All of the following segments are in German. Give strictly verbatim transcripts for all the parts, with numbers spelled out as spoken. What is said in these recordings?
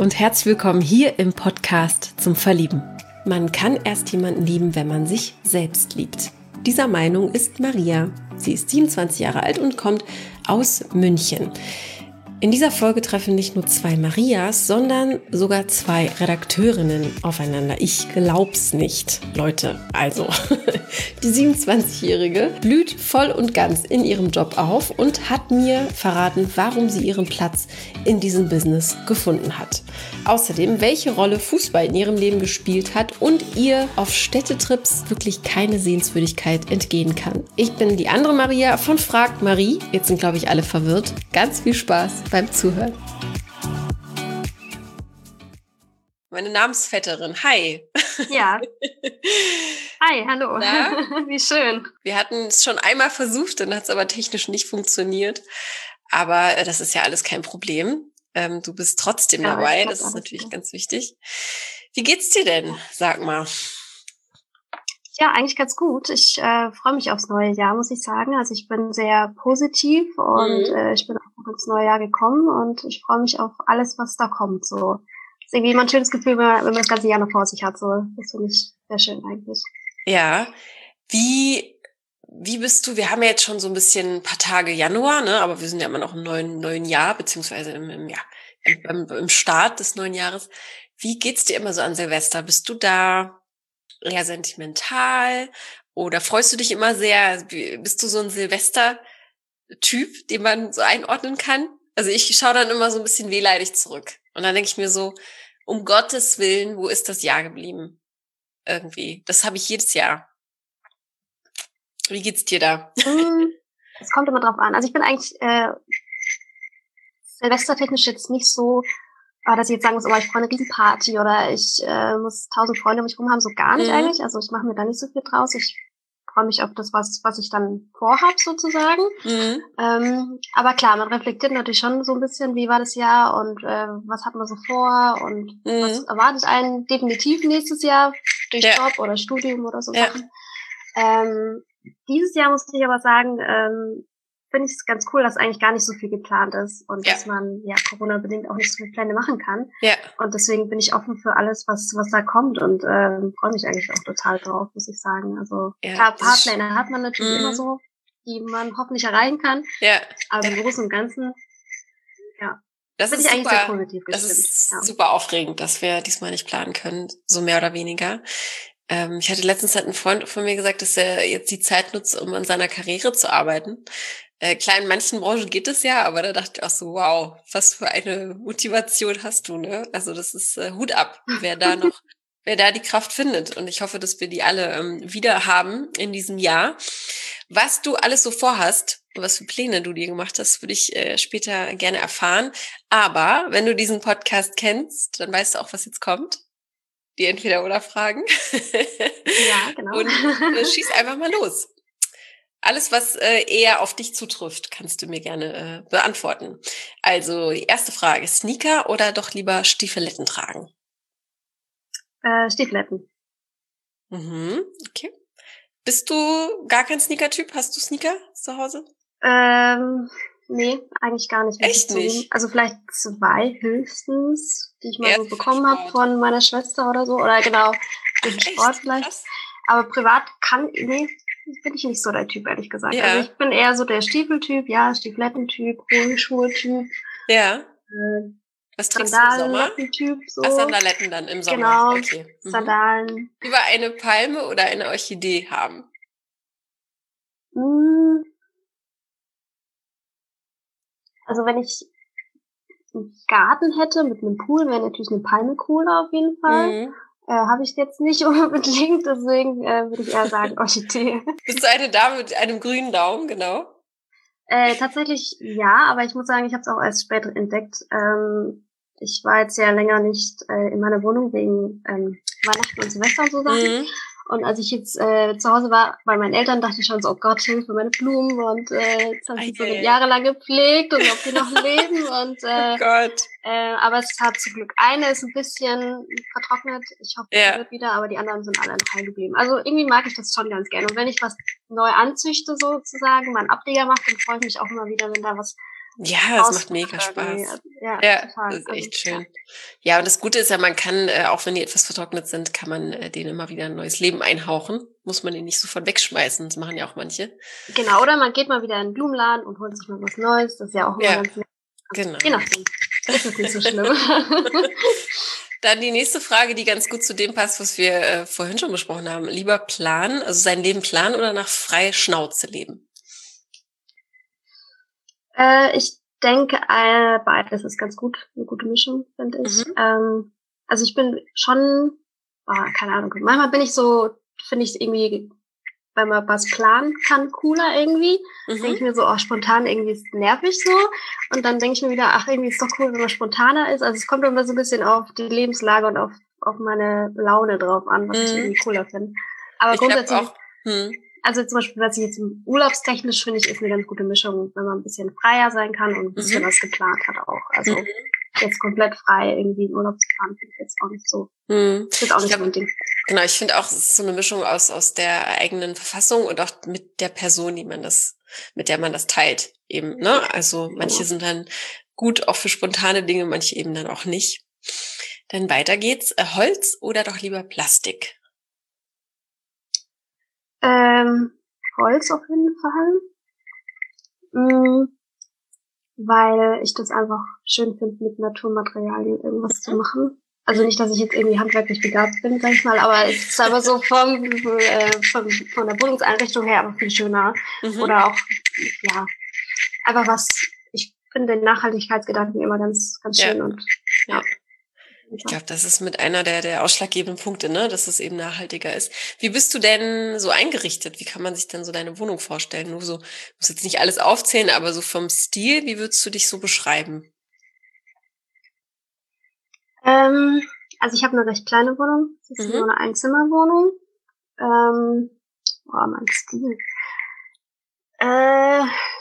und herzlich willkommen hier im Podcast zum Verlieben. Man kann erst jemanden lieben, wenn man sich selbst liebt. Dieser Meinung ist Maria. Sie ist siebenundzwanzig Jahre alt und kommt aus München. In dieser Folge treffen nicht nur zwei Marias, sondern sogar zwei Redakteurinnen aufeinander. Ich glaub's nicht, Leute. Also, die siebenundzwanzigjährige blüht voll und ganz in ihrem Job auf und hat mir verraten, warum sie ihren Platz in diesem Business gefunden hat. Außerdem, welche Rolle Fußball in ihrem Leben gespielt hat und ihr auf Städtetrips wirklich keine Sehenswürdigkeit entgehen kann. Ich bin die andere Maria von Frag Marie. Jetzt sind, glaube ich, alle verwirrt. Ganz viel Spaß beim Zuhören. Meine Namensvetterin, hi. Ja. Hi, hallo. Na? Wie schön. Wir hatten es schon einmal versucht, dann hat es aber technisch nicht funktioniert. Aber äh, das ist ja alles kein Problem. Ähm, du bist trotzdem Ja, dabei, das das ist alles natürlich gut. ganz wichtig. Wie geht's dir denn? Sag mal. Ja, eigentlich ganz gut. Ich äh, freue mich aufs neue Jahr, muss ich sagen. Also ich bin sehr positiv und Mhm. äh, ich bin auch ins neue Jahr gekommen und ich freue mich auf alles, was da kommt. So ist irgendwie immer ein schönes Gefühl, wenn man, wenn man das ganze Jahr noch vor sich hat. So, das finde ich sehr schön eigentlich. Ja, wie, wie bist du, wir haben ja jetzt schon so ein bisschen ein paar Tage Januar, ne, aber wir sind ja immer noch im neuen, neuen Jahr, beziehungsweise im, im, ja, im, im Start des neuen Jahres. Wie geht's dir immer so an Silvester? Bist du da eher sentimental oder freust du dich immer sehr? Bist du so ein Silvester-Typ, den man so einordnen kann? Also ich schaue dann immer so ein bisschen wehleidig zurück. Und dann denke ich mir so, um Gottes Willen, wo ist das Jahr geblieben? Irgendwie. Das habe ich jedes Jahr. Wie geht's dir da? Hm, Es kommt immer drauf an. Also ich bin eigentlich äh, silvestertechnisch jetzt nicht so, äh, dass ich jetzt sagen muss, oh, ich brauche eine Riesenparty oder ich äh, muss tausend Freunde um mich rum haben, so gar nicht Mhm. eigentlich. Also ich mache mir da nicht so viel draus. Ich freue mich auf das, was, was ich dann vorhab sozusagen. Mhm. Ähm, aber klar, man reflektiert natürlich schon so ein bisschen, wie war das Jahr und äh, was hat man so vor und Mhm. was erwartet einen definitiv nächstes Jahr durch Ja. Job oder Studium oder so Ja. Sachen. Ähm, dieses Jahr muss ich aber sagen, ähm, finde ich es ganz cool, dass eigentlich gar nicht so viel geplant ist und Ja. dass man ja Corona-bedingt auch nicht so viele Pläne machen kann. Ja. Und deswegen bin ich offen für alles, was was da kommt und ähm, freue mich eigentlich auch total drauf, muss ich sagen. Also Ja, klar, das ist- Fahrpläne hat man natürlich Mhm. immer so, die man hoffentlich erreichen kann, Ja. aber im Ja. Großen und Ganzen, ja, Das bin ist ich eigentlich sehr super, positiv das gestimmt. ist Ja. super aufregend, dass wir diesmal nicht planen können, so mehr oder weniger. Ähm, ich hatte letztens hat ein Freund von mir gesagt, dass er jetzt die Zeit nutzt, um an seiner Karriere zu arbeiten. Äh, klar, in manchen Branchen geht es ja, aber da dachte ich auch so, wow, was für eine Motivation hast du, ne? Also das ist äh, Hut ab, wer da noch, wer da die Kraft findet. Und ich hoffe, dass wir die alle ähm, wieder haben in diesem Jahr. Was du alles so vorhast, was für Pläne du dir gemacht hast, würde ich äh, später gerne erfahren. Aber wenn du diesen Podcast kennst, dann weißt du auch, was jetzt kommt. Die Entweder-oder-Fragen. Ja, genau. Und äh, schieß einfach mal los. Alles, was äh, eher auf dich zutrifft, kannst du mir gerne äh, beantworten. Also die erste Frage, Sneaker oder doch lieber Stiefeletten tragen? äh, Stiefeletten. Mhm, okay. Bist du gar kein Sneaker-Typ? Hast du Sneaker zu Hause? Ähm, nee, eigentlich gar nicht, muss Echt ich zugeben. nicht? Also vielleicht zwei höchstens, die ich mal Eher so für bekommen habe Sport. von meiner Schwester oder so. Oder genau, für den Ach, Sport echt? vielleicht. Krass. Aber privat kann, nee, bin ich nicht so der Typ, ehrlich gesagt. Ja. Also ich bin eher so der Stiefeltyp, ja, Stieflettentyp, hohe Schuhe-Typ, Ja. äh, Was trägst du im Sommer? Sandalenlappen-Typ, so. Ach, Sandaletten dann im Sommer. Genau, Okay. Mhm. Sandalen. Lieber eine Palme oder eine Orchidee haben? Hm. Also wenn ich einen Garten hätte mit einem Pool, wäre natürlich eine Palme cooler auf jeden Fall. Mhm. Äh, habe ich jetzt nicht unbedingt, deswegen äh, würde ich eher sagen Orchidee. Bist du eine Dame mit einem grünen Daumen, genau? Äh, tatsächlich ja, aber ich muss sagen, ich habe es auch erst später entdeckt. Ähm, ich war jetzt ja länger nicht äh, in meiner Wohnung wegen ähm, Weihnachten und Silvester und so Sachen. Mhm. Und als ich jetzt äh, zu Hause war bei meinen Eltern, dachte ich schon so, oh Gott, Hilfe, meine Blumen. Und äh, jetzt habe ich die so Ei, ei. jahrelang gepflegt und ob die noch leben. Und Oh äh, Gott. äh, aber es hat zum Glück eine ist ein bisschen vertrocknet. Ich hoffe, Ja. die wird wieder, aber die anderen sind alle noch heil geblieben. Also irgendwie mag ich das schon ganz gerne. Und wenn ich was neu anzüchte sozusagen, mal einen Ableger mache, dann freue ich mich auch immer wieder, wenn da was Ja, es macht mega Spaß. Ja, ja total. Das ist echt also, schön. Ja. ja, und das Gute ist ja, man kann, äh, auch wenn die etwas vertrocknet sind, kann man äh, denen immer wieder ein neues Leben einhauchen. Muss man die nicht sofort wegschmeißen. Das machen ja auch manche. Genau, oder man geht mal wieder in den Blumenladen und holt sich mal was Neues. Das ist ja auch immer ja, ganz nett. Genau. Je nachdem. Ist es nicht so schlimm. Dann die nächste Frage, die ganz gut zu dem passt, was wir äh, vorhin schon besprochen haben. Lieber planen, also sein Leben planen oder nach freie Schnauze leben? Äh, ich denke, äh, beides ist ganz gut. Eine gute Mischung, finde ich. Mhm. Ähm, also ich bin schon, oh, keine Ahnung, manchmal bin ich so, finde ich irgendwie, wenn man was planen kann, cooler irgendwie. Mhm. Denke ich mir so, oh, spontan irgendwie ist nervig so. Und dann denke ich mir wieder, ach, irgendwie ist doch cool, wenn man spontaner ist. Also es kommt immer so ein bisschen auf die Lebenslage und auf, auf meine Laune drauf an, was Mhm. ich irgendwie cooler finde. Aber ich grundsätzlich, auch, hm. also zum Beispiel, was ich jetzt urlaubstechnisch finde ich, ist eine ganz gute Mischung, wenn man ein bisschen freier sein kann und ein bisschen Mhm. was geplant hat auch. Also Mhm. jetzt komplett frei irgendwie in Urlaub zu fahren, finde ich jetzt auch nicht so. Mhm. Das ist auch Ich nicht glaub, mein Ding. Genau, ich finde auch, es ist so eine Mischung aus aus der eigenen Verfassung und auch mit der Person, die man das, mit der man das teilt, eben, ne? Also manche Genau. sind dann gut auch für spontane Dinge, manche eben dann auch nicht. Dann weiter geht's. Äh, Holz oder doch lieber Plastik? Ähm, Holz auf jeden Fall. Mhm. Weil ich das einfach schön finde, mit Naturmaterialien irgendwas zu machen. Also nicht, dass ich jetzt irgendwie handwerklich begabt bin, sag ich mal, aber es ist aber so vom, äh, von, von der Wohnungseinrichtung her einfach viel schöner. Mhm. Oder auch, ja, einfach was, ich finde den Nachhaltigkeitsgedanken immer ganz, ganz schön Ja. und, Ja. ja. Ich glaube, das ist mit einer der, der ausschlaggebenden Punkte, ne, dass es eben nachhaltiger ist. Wie bist du denn so eingerichtet? Wie kann man sich denn so deine Wohnung vorstellen? Nur so, ich muss jetzt nicht alles aufzählen, aber so vom Stil, wie würdest du dich so beschreiben? Ähm, also ich habe eine recht kleine Wohnung. Das ist Mhm. nur eine Einzimmerwohnung. Ähm, oh, mein Stil. Äh,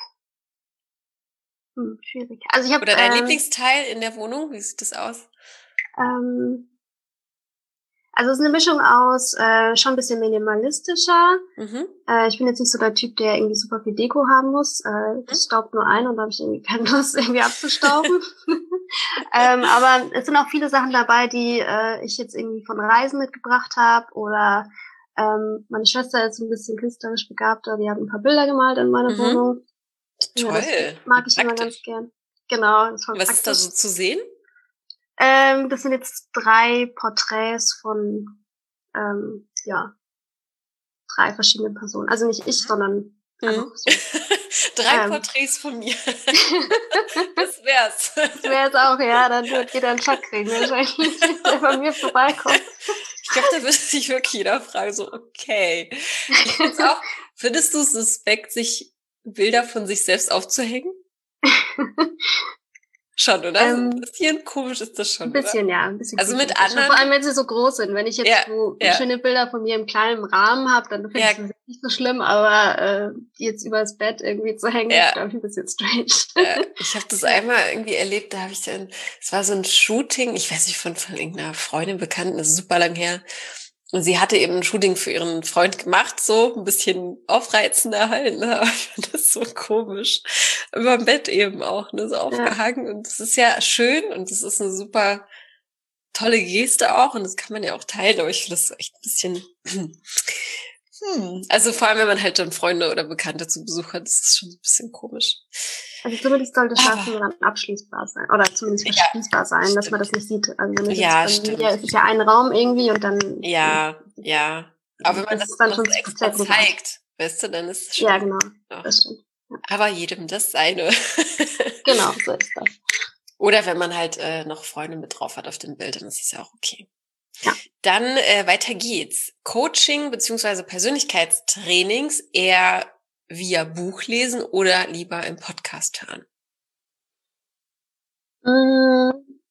hm, schwierig. Also ich habe Oder dein ähm, Lieblingsteil in der Wohnung? Wie sieht das aus? ähm, also es ist eine Mischung aus äh, schon ein bisschen minimalistischer. Mhm. Äh, ich bin jetzt nicht so der Typ, der irgendwie super viel Deko haben muss. Äh, das staubt nur ein und da habe ich irgendwie keine Lust, irgendwie abzustauben. ähm, aber es sind auch viele Sachen dabei, die äh, ich jetzt irgendwie von Reisen mitgebracht habe. Oder ähm, meine Schwester ist ein bisschen künstlerisch begabter, die hat ein paar Bilder gemalt in meiner Mhm. Wohnung. Ja, Toll. das mag Wie ich immer praktisch. ganz gern. Genau, das ist voll Was praktisch. ist da so zu sehen? Ähm, das sind jetzt drei Porträts von, ähm, ja, drei verschiedenen Personen. Also nicht ich, sondern einfach so. Drei Ähm. Porträts von mir. Das wär's. Das wäre jetzt auch, ja, dann wird jeder einen Schock kriegen, wahrscheinlich, der bei mir vorbeikommt. Ich glaube, da würde sich wirklich jeder fragen, so, okay. Ich find's auch, findest du es suspekt, sich Bilder von sich selbst aufzuhängen? Schon, oder? Ähm, Ein bisschen komisch ist das schon, ein bisschen, oder? ja, ein bisschen. Also mit creepy ist das schon. anderen- Vor allem, wenn sie so groß sind. Wenn ich jetzt Ja, so ja. schöne Bilder von mir im kleinen Rahmen habe, dann finde Ja. ich das nicht so schlimm, aber äh, die jetzt übers Bett irgendwie zu hängen, Ja. ist, glaube ich, ein bisschen strange. Ja, ich habe das einmal irgendwie erlebt, da habe ich dann, es war so ein Shooting, ich weiß nicht, von, von irgendeiner Freundin, Bekannten, das ist super lang her. Und sie hatte eben ein Shooting für ihren Freund gemacht, so ein bisschen aufreizender halt, ne? Aber ich fand das so komisch. Über dem Bett eben auch, ne? So aufgehangen. Und das ist ja schön und das ist eine super tolle Geste auch und das kann man ja auch teilen, aber ich finde das echt ein bisschen, hm. Also vor allem, wenn man halt dann Freunde oder Bekannte zu Besuch hat, das ist schon ein bisschen komisch. Also zumindest sollte Aber- Schlafen dann abschließbar sein. Oder zumindest Ja, verschließbar sein, dass stimmt. man das nicht sieht. Also wenn es Ja, jetzt bei stimmt. mir ist es ja ein Raum irgendwie und dann. Ja, ja. Aber wenn man Das das, ist dann noch schon so extra sehr privat. zeigt, weißt du, dann ist es schon. Ja, genau. Ja. Das stimmt. Aber jedem das seine. Genau, so ist das. Oder wenn man halt äh, noch Freunde mit drauf hat auf dem Bild, dann ist es ja auch okay. Ja. Dann äh, weiter geht's. Coaching beziehungsweise Persönlichkeitstrainings eher via Buch lesen oder lieber im Podcast hören? Mm,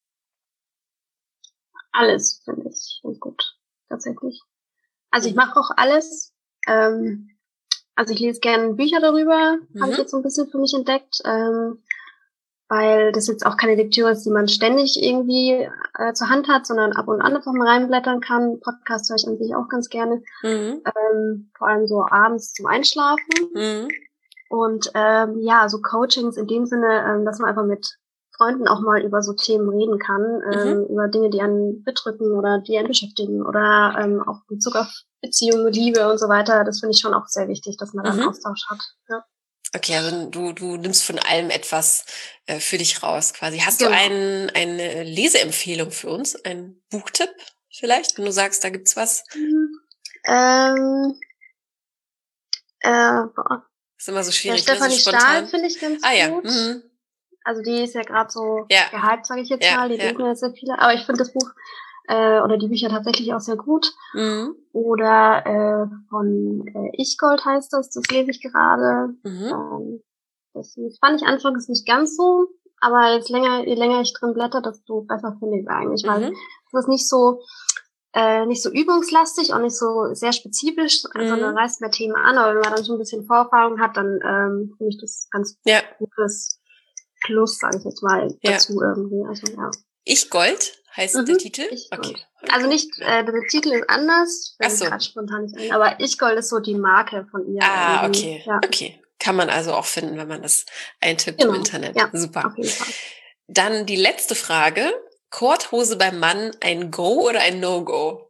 alles finde ich ganz gut, tatsächlich. Also ich mache auch alles. Ähm, also ich lese gerne Bücher darüber, Mhm. habe ich jetzt so ein bisschen für mich entdeckt, ähm, weil das jetzt auch keine Lektüre ist, die man ständig irgendwie äh, zur Hand hat, sondern ab und an einfach mal reinblättern kann. Podcast höre ich an sich auch ganz gerne, Mhm. ähm, vor allem so abends zum Einschlafen. Mhm. Und ähm, ja, so Coachings in dem Sinne, ähm, dass man einfach mit Freunden auch mal über so Themen reden kann, ähm, Mhm. über Dinge, die einen bedrücken oder die einen beschäftigen oder ähm, auch in Bezug auf Beziehungen, Liebe und so weiter. Das finde ich schon auch sehr wichtig, dass man da einen Mhm. Austausch hat. Ja. Okay, also du, du nimmst von allem etwas äh, für dich raus quasi. Hast du Genau. ein, eine Leseempfehlung für uns? Einen Buchtipp vielleicht, wenn du sagst, da gibt's was? Ähm, äh, boah. Ist immer so Ja, schwierig, ne? So Stefanie Stahl spontan. finde ich ganz Ah ja. gut. Mhm. Also die ist ja gerade so Ja. gehypt, sage ich jetzt Ja, mal. Die ja. lesen jetzt sehr viele. Aber ich finde das Buch äh, oder die Bücher tatsächlich auch sehr gut. Mhm. Oder äh, von äh, Ich-Gold heißt das, das lese ich gerade. Mhm. Ähm, das fand ich anfangs nicht ganz so, aber jetzt länger, je länger ich drin blätter, desto besser finde ich es eigentlich, weil Mhm. es ist nicht so äh, nicht so übungslastig und nicht so sehr spezifisch, Mhm. sondern reißt mehr Themen an, aber wenn man dann schon ein bisschen Vorerfahrung hat, dann ähm, finde ich das ganz Ja. gutes Plus, sage ich jetzt mal, Ja. dazu irgendwie. Also ja. Ich Gold heißt Mhm. der Titel? Ich Okay. Gold. Also nicht, äh, der Titel ist anders, Ach fällt so. mir gerade spontan nicht ein, aber Ich Gold ist so die Marke von ihr Ah, irgendwie. okay. Ja. Okay. Kann man also auch finden, wenn man das eintippt Genau. im Internet. Ja, Super. auf jeden Fall. Dann die letzte Frage. Korthose beim Mann, ein Go oder ein No-Go?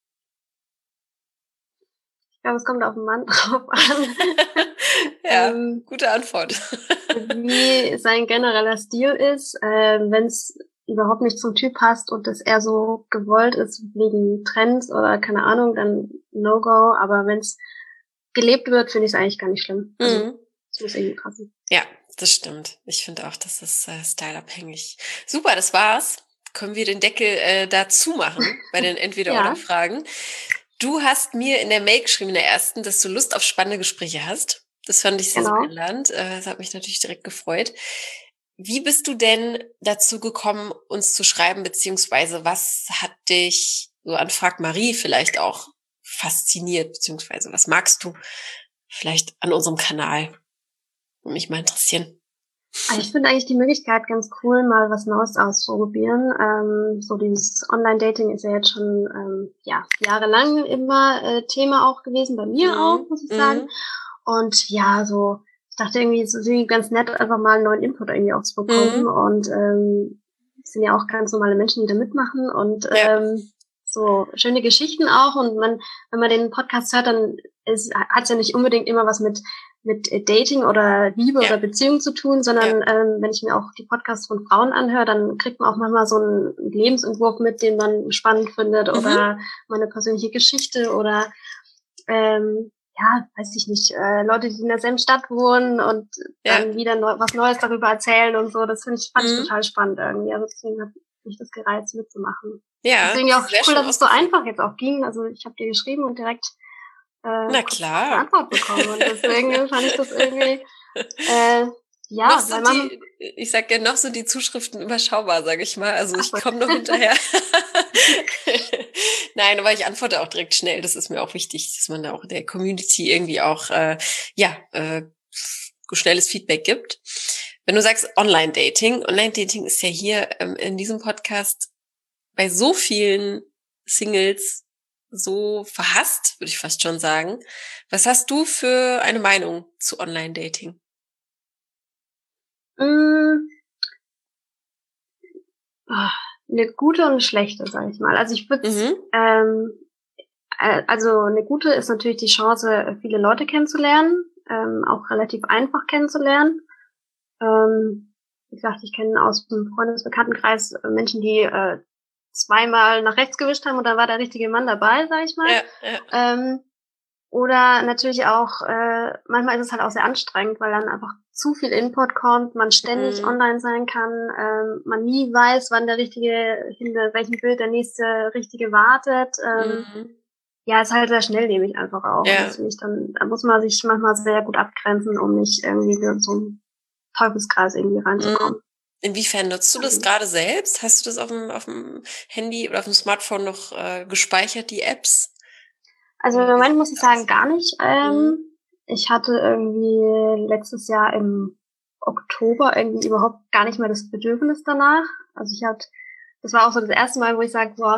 Ich glaube, es kommt auf den Mann drauf an. Ja, ähm, gute Antwort. wie sein genereller Stil ist, äh, wenn es überhaupt nicht zum Typ passt und es eher so gewollt ist wegen Trends oder keine Ahnung, dann No-Go. Aber wenn es gelebt wird, finde ich es eigentlich gar nicht schlimm. Also Mhm. es muss irgendwie passen. Ja, das stimmt. Ich finde auch, das ist äh, styleabhängig. Super, das war's. Können wir den Deckel äh, dazu machen bei den Ja. Entweder-oder-Fragen. Du hast mir in der Mail geschrieben, in der ersten, dass du Lust auf spannende Gespräche hast. Das fand ich sehr, sehr Genau. einladend. Äh, Das hat mich natürlich direkt gefreut. Wie bist du denn dazu gekommen, uns zu schreiben, beziehungsweise was hat dich so an Frag Marie vielleicht auch fasziniert, beziehungsweise was magst du vielleicht an unserem Kanal? Würde mich mal interessieren. Also ich finde eigentlich die Möglichkeit ganz cool, mal was Neues auszuprobieren. Ähm, so dieses Online-Dating ist ja jetzt schon ähm, ja jahrelang immer äh, Thema auch gewesen, bei mir auch, Mhm. muss ich sagen. Mhm. Und ja, so, ich dachte irgendwie, es ist irgendwie ganz nett, einfach mal einen neuen Input irgendwie auch zu bekommen. Mhm. Und ähm, es sind ja auch ganz normale Menschen, die da mitmachen und Ja. ähm, so schöne Geschichten auch. Und man, wenn man den Podcast hört, dann hat es ja nicht unbedingt immer was mit mit Dating oder Liebe Ja. oder Beziehung zu tun, sondern Ja. ähm, wenn ich mir auch die Podcasts von Frauen anhöre, dann kriegt man auch manchmal so einen Lebensentwurf mit, den man spannend findet Mhm. oder meine persönliche Geschichte oder ähm, ja, weiß ich nicht, äh, Leute, die in derselben Stadt wohnen und Ja. dann wieder neu, was Neues darüber erzählen und so. Das finde ich, fand ich Mhm. total spannend irgendwie. Also deswegen hat mich das gereizt, mitzumachen. Ja, Deswegen auch sehr cool, schön dass es so ausgeführt. einfach jetzt auch ging. Also ich habe dir geschrieben und direkt äh, Na kurz klar. eine Antwort bekommen. Und deswegen fand ich das irgendwie, äh, ja, noch weil sind man, die, ich sag ja, noch sind die Zuschriften überschaubar, sage ich mal. Also ach ich so. komme noch hinterher. Nein, aber ich antworte auch direkt schnell. Das ist mir auch wichtig, dass man da auch der Community irgendwie auch äh, ja äh, schnelles Feedback gibt. Wenn du sagst Online-Dating, Online-Dating ist ja hier ähm, in diesem Podcast bei so vielen Singles so verhasst, würde ich fast schon sagen. Was hast du für eine Meinung zu Online-Dating? Mm, ah, eine gute und eine schlechte, sage ich mal. Also ich würde, Mhm. ähm, äh, also eine gute ist natürlich die Chance, viele Leute kennenzulernen, ähm, auch relativ einfach kennenzulernen. Ähm, wie gesagt, ich kenne aus dem Freundesbekanntenkreis äh, Menschen, die äh, zweimal nach rechts gewischt haben und dann war der richtige Mann dabei, sag ich mal. Ja, ja. Ähm, oder natürlich auch, äh, manchmal ist es halt auch sehr anstrengend, weil dann einfach zu viel Input kommt, man ständig Mhm. online sein kann, ähm, man nie weiß, wann der richtige, hinter welchem Bild der nächste richtige wartet. Ähm, Mhm. ja, ist halt sehr schnelllebig einfach auch. Und Ja. das finde ich dann, da muss man sich manchmal sehr gut abgrenzen, um nicht irgendwie in so einen Teufelskreis irgendwie reinzukommen. Inwiefern nutzt du das Also, gerade selbst? Hast du das auf dem, auf dem Handy oder auf dem Smartphone noch äh, gespeichert, die Apps? also im Oder wie Moment sieht muss ich das aus? sagen, gar nicht. Mhm. Ähm, ich hatte irgendwie letztes Jahr im Oktober irgendwie überhaupt gar nicht mehr das Bedürfnis danach. Also ich hatte, das war auch so das erste Mal, wo ich sage, boah,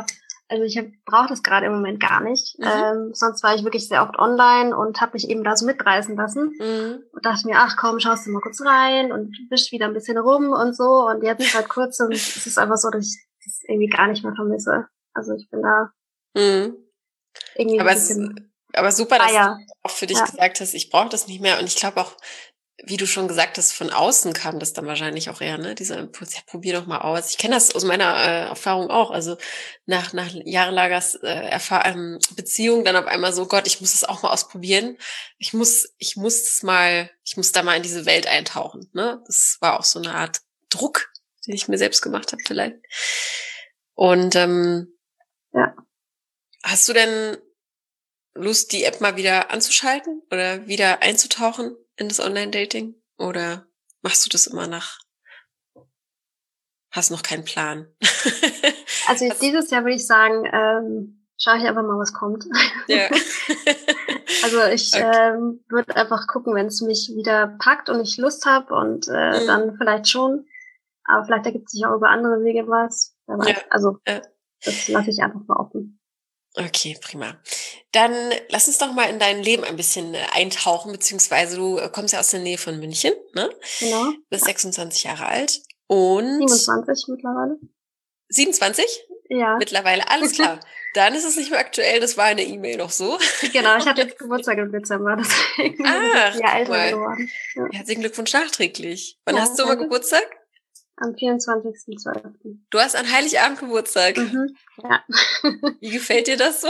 Also ich brauche das gerade im Moment gar nicht. Mhm. Ähm, sonst war ich wirklich sehr oft online und habe mich eben da so mitreißen lassen. Mhm. Und dachte mir, ach komm, schaust du mal kurz rein und wisch wieder ein bisschen rum und so. Und jetzt seit kurzem ist es einfach so, dass ich das irgendwie gar nicht mehr vermisse. Also ich bin da Mhm. irgendwie Aber, ein es, bisschen aber super, dass freier. du auch für dich Ja. gesagt hast, ich brauche das nicht mehr. Und ich glaube auch, wie du schon gesagt hast, von außen kam das dann wahrscheinlich auch eher, ne? Dieser Impuls, ja, probier doch mal aus. Ich kenne das aus meiner äh, Erfahrung auch. Also nach, nach jahrelanger äh, Erfahr ähm, Beziehung dann auf einmal so, Gott, ich muss das auch mal ausprobieren. Ich muss, ich muss das mal, ich muss da mal in diese Welt eintauchen, ne? Das war auch so eine Art Druck, den ich mir selbst gemacht habe vielleicht. Und ähm, Ja. hast du denn Lust, die App mal wieder anzuschalten oder wieder einzutauchen in das Online-Dating? Oder machst du das immer nach, hast noch keinen Plan? Also Hast, dieses Jahr würde ich sagen, ähm, schaue ich einfach mal, was kommt. ja. Also ich Okay. ähm, würde einfach gucken, wenn es mich wieder packt und ich Lust habe und äh, Mhm. dann vielleicht schon. Aber vielleicht ergibt sich auch über andere Wege was. Wer weiß. Ja. Also Ja. das lasse ich einfach mal offen. Okay, prima. Dann lass uns doch mal in dein Leben ein bisschen äh, eintauchen, beziehungsweise du äh, kommst ja aus der Nähe von München, ne? Genau. Bist Ja. sechsundzwanzig Jahre alt und siebenundzwanzig mittlerweile. siebenundzwanzig? Ja. Mittlerweile, alles klar. Dann ist es nicht mehr aktuell, das war in der E-Mail noch so. Genau, ich hatte jetzt Geburtstag im Dezember, deswegen bin ich jetzt Ach, ein Jahr guck älter mal. geworden. Ja, Herzlichen Glückwunsch nachträglich. Wann ja, hast du immer danke. Geburtstag? Am vierundzwanzigsten zwölften Du hast an Heiligabend Geburtstag. Mhm, ja. Wie gefällt dir das so?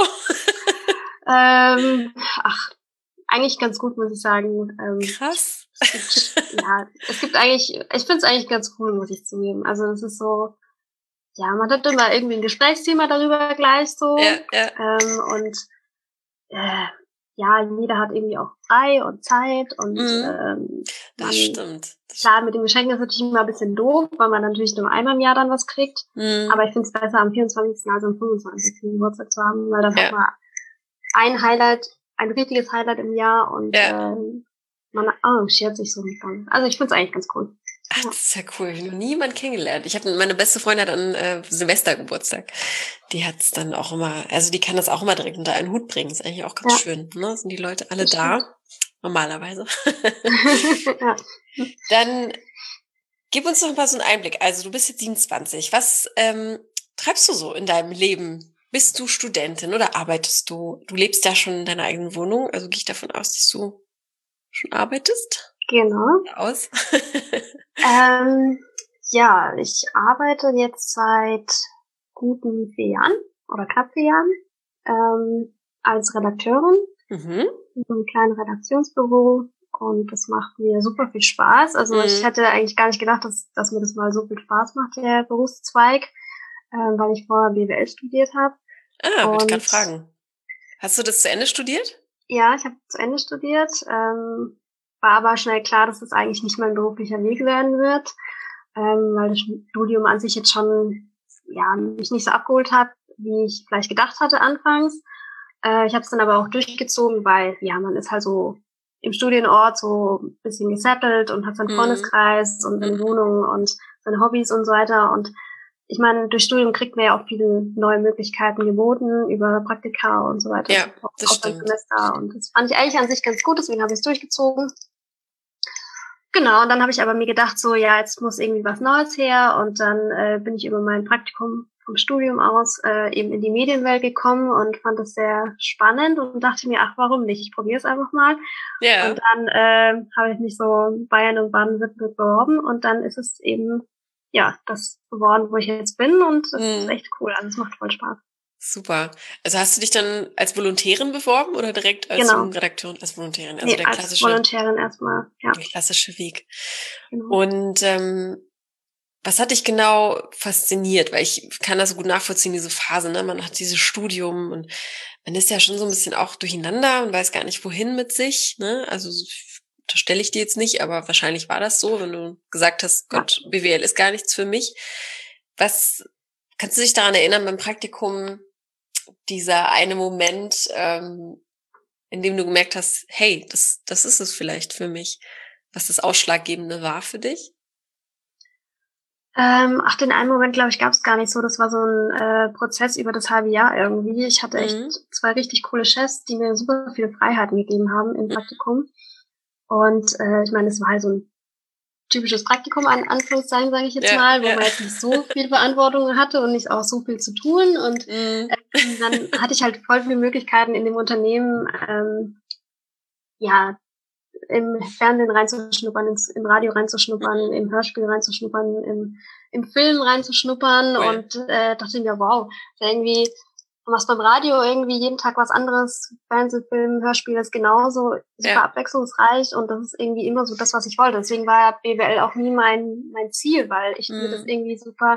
ähm, ach, eigentlich ganz gut, muss ich sagen. Ähm, Krass. es gibt, ja, es gibt eigentlich, ich finde es eigentlich ganz cool, muss ich zugeben. Also es ist so, ja, man hat immer irgendwie ein Gesprächsthema darüber gleich so. Ja, ja. Ähm, und äh, ja, jeder hat irgendwie auch frei und Zeit und Mhm. ähm, Das man, stimmt. Das klar, mit dem Geschenk ist natürlich immer ein bisschen doof, weil man natürlich nur einmal im Jahr dann was kriegt. Mhm. Aber ich finde es besser, am vierundzwanzigsten als am fünfundzwanzigsten Geburtstag zu haben, weil dann Ja. hat man ein Highlight, ein richtiges Highlight im Jahr und Ja. ähm, man arrangiert sich so mit dann. Also ich finde es eigentlich ganz cool. Ach, Ja. das ist ja cool. Ich habe noch niemanden kennengelernt. Ich habe meine beste Freundin hat an äh, Silvester Geburtstag. Die hat's dann auch immer, also die kann das auch immer direkt unter einen Hut bringen. Ist eigentlich auch ganz Ja. schön. Ne? Sind die Leute alle Das da? Normalerweise. ja. Dann gib uns doch mal so einen Einblick. Also du bist jetzt siebenundzwanzig. Was ähm, treibst du so in deinem Leben? Bist du Studentin oder arbeitest du? Du lebst ja schon in deiner eigenen Wohnung. Also gehe ich davon aus, dass du schon arbeitest? Genau. Aus? Ähm, ja, ich arbeite jetzt seit guten vier Jahren oder knapp vier Jahren ähm, als Redakteurin mhm. in so einem kleinen Redaktionsbüro und das macht mir super viel Spaß. Also Mhm. ich hätte eigentlich gar nicht gedacht, dass, dass mir das mal so viel Spaß macht, der Berufszweig, ähm, weil ich vorher B W L studiert habe. Ah, wollte ich gerade Und fragen. Hast du das zu Ende studiert? ja, ich habe zu Ende studiert, ähm, war aber schnell klar, dass das eigentlich nicht mein beruflicher Weg werden wird, ähm, weil das Studium an sich jetzt schon ja mich nicht so abgeholt hat, wie ich vielleicht gedacht hatte anfangs. Äh, ich habe es dann aber auch durchgezogen, weil ja man ist halt so im Studienort so ein bisschen gesettelt und hat seinen Mhm. Freundeskreis und seine Mhm. Wohnung und seine Hobbys und so weiter. Und ich meine, durch Studium kriegt man ja auch viele neue Möglichkeiten geboten über Praktika und so weiter, Ja, das stimmt. Auslandssemester. Und das fand ich eigentlich an sich ganz gut, deswegen habe ich es durchgezogen. Genau, und dann habe ich aber mir gedacht, so, ja, jetzt muss irgendwie was Neues her. Und dann äh, bin ich über mein Praktikum vom Studium aus äh, eben in die Medienwelt gekommen und fand das sehr spannend und dachte mir, ach, warum nicht? Ich probiere es einfach mal. Ja. Und dann äh, habe ich mich so in Bayern und Baden-Württemberg beworben und dann ist es eben, ja, das geworden, wo ich jetzt bin und das Mhm. ist echt cool. Also es macht voll Spaß. Super. Also hast du dich dann als Volontärin beworben oder direkt als Genau. Jugendredakteurin als Volontärin? Also Nee, der als klassische, Volontärin erstmal, ja. der klassische Weg. Genau. Und ähm, was hat dich genau fasziniert? Weil ich kann das so gut nachvollziehen, diese Phase, ne? Man hat dieses Studium und man ist ja schon so ein bisschen auch durcheinander und weiß gar nicht, wohin mit sich, ne? Also das stelle ich dir jetzt nicht, aber wahrscheinlich war das so, wenn du gesagt hast, Ja. Gott, B W L ist gar nichts für mich. Was kannst du dich daran erinnern beim Praktikum, dieser eine Moment, ähm, in dem du gemerkt hast, hey, das, das ist es vielleicht für mich, was das Ausschlaggebende war für dich? Ähm, ach, den einen Moment, glaube ich, gab es gar nicht so. Das war so ein äh, Prozess über das halbe Jahr irgendwie. Ich hatte echt Mhm. zwei richtig coole Chefs, die mir super viele Freiheiten gegeben haben im Praktikum. Und äh, ich meine, es war halt so ein typisches Praktikum, an Anführungszeichen, sage ich jetzt Ja, mal, wo ja. man jetzt nicht so viel Verantwortung hatte und nicht auch so viel zu tun. Und Mhm. ähm, dann hatte ich halt voll viele Möglichkeiten in dem Unternehmen, ähm, ja, im Fernsehen reinzuschnuppern, ins, im Radio reinzuschnuppern, im Hörspiel reinzuschnuppern, im, im Film reinzuschnuppern Cool. und äh, dachte mir, wow, irgendwie, du machst beim Radio irgendwie jeden Tag was anderes, Fernsehfilm, Hörspiel ist genauso super Ja. abwechslungsreich und das ist irgendwie immer so das, was ich wollte. Deswegen war ja B W L auch nie mein, mein Ziel, weil ich mir das Mhm. irgendwie super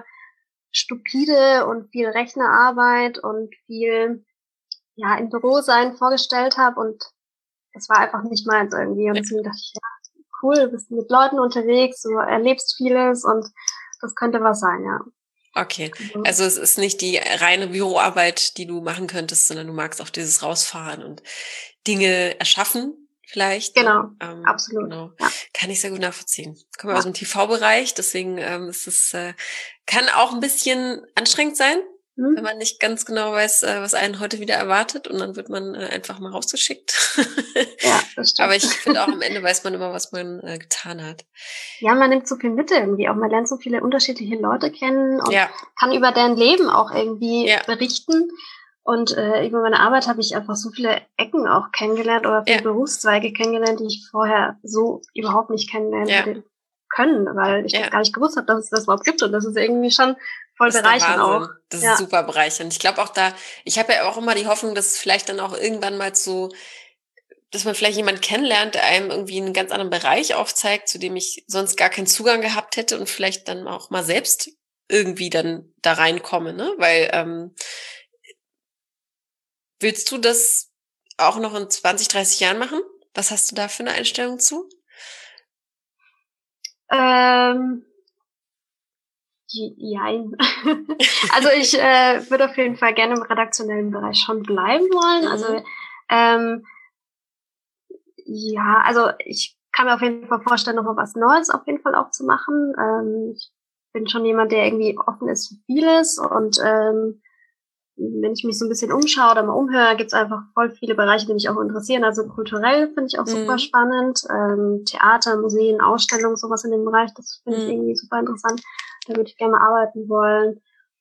stupide und viel Rechnerarbeit und viel, ja, im Büro sein vorgestellt habe und es war einfach nicht meins irgendwie. Und Ja. deswegen dachte ich, ja, cool, du bist mit Leuten unterwegs, du erlebst vieles und das könnte was sein, ja. Okay, also es ist nicht die reine Büroarbeit, die du machen könntest, sondern du magst auch dieses Rausfahren und Dinge erschaffen vielleicht. Genau, Ne? Ähm, absolut. Genau, Ja. kann ich sehr gut nachvollziehen. Ich komme Ja. aus dem T V-Bereich, deswegen ähm, ist es äh, kann auch ein bisschen anstrengend sein, Hm? wenn man nicht ganz genau weiß, äh, was einen heute wieder erwartet und dann wird man äh, einfach mal rausgeschickt. Ja, das stimmt. Aber ich finde auch am Ende weiß man immer, was man äh, getan hat. Ja, man nimmt so viel mit irgendwie auch. Man lernt so viele unterschiedliche Leute kennen und Ja, kann über deren Leben auch irgendwie ja, berichten. Und äh, über meine Arbeit habe ich einfach so viele Ecken auch kennengelernt oder viele ja, Berufszweige kennengelernt, die ich vorher so überhaupt nicht kennenlernen ja, hätte können, weil ich ja. gar nicht gewusst habe, dass es das überhaupt gibt. Und das ist irgendwie schon voll Das ist der bereichernd auch. Wahnsinn. Das ist Ja. super bereichernd. Ich glaube auch da, ich habe ja auch immer die Hoffnung, dass es vielleicht dann auch irgendwann mal so, dass man vielleicht jemanden kennenlernt, der einem irgendwie einen ganz anderen Bereich aufzeigt, zu dem ich sonst gar keinen Zugang gehabt hätte und vielleicht dann auch mal selbst irgendwie dann da reinkomme, ne? Weil ähm, willst du das auch noch in zwanzig, dreißig Jahren machen? Was hast du da für eine Einstellung zu? Ähm, jein. Also ich äh, würde auf jeden Fall gerne im redaktionellen Bereich schon bleiben wollen. Mhm. Also ähm, ja, also ich kann mir auf jeden Fall vorstellen, noch mal was Neues auf jeden Fall auch zu machen. Ähm, ich bin schon jemand, der irgendwie offen ist für vieles und ähm, wenn ich mich so ein bisschen umschaue oder mal umhöre, gibt's einfach voll viele Bereiche, die mich auch interessieren. Also kulturell finde ich auch super Mhm. spannend. Ähm, Theater, Museen, Ausstellungen, sowas in dem Bereich, das finde ich Mhm. irgendwie super interessant. Da würde ich gerne mal arbeiten wollen.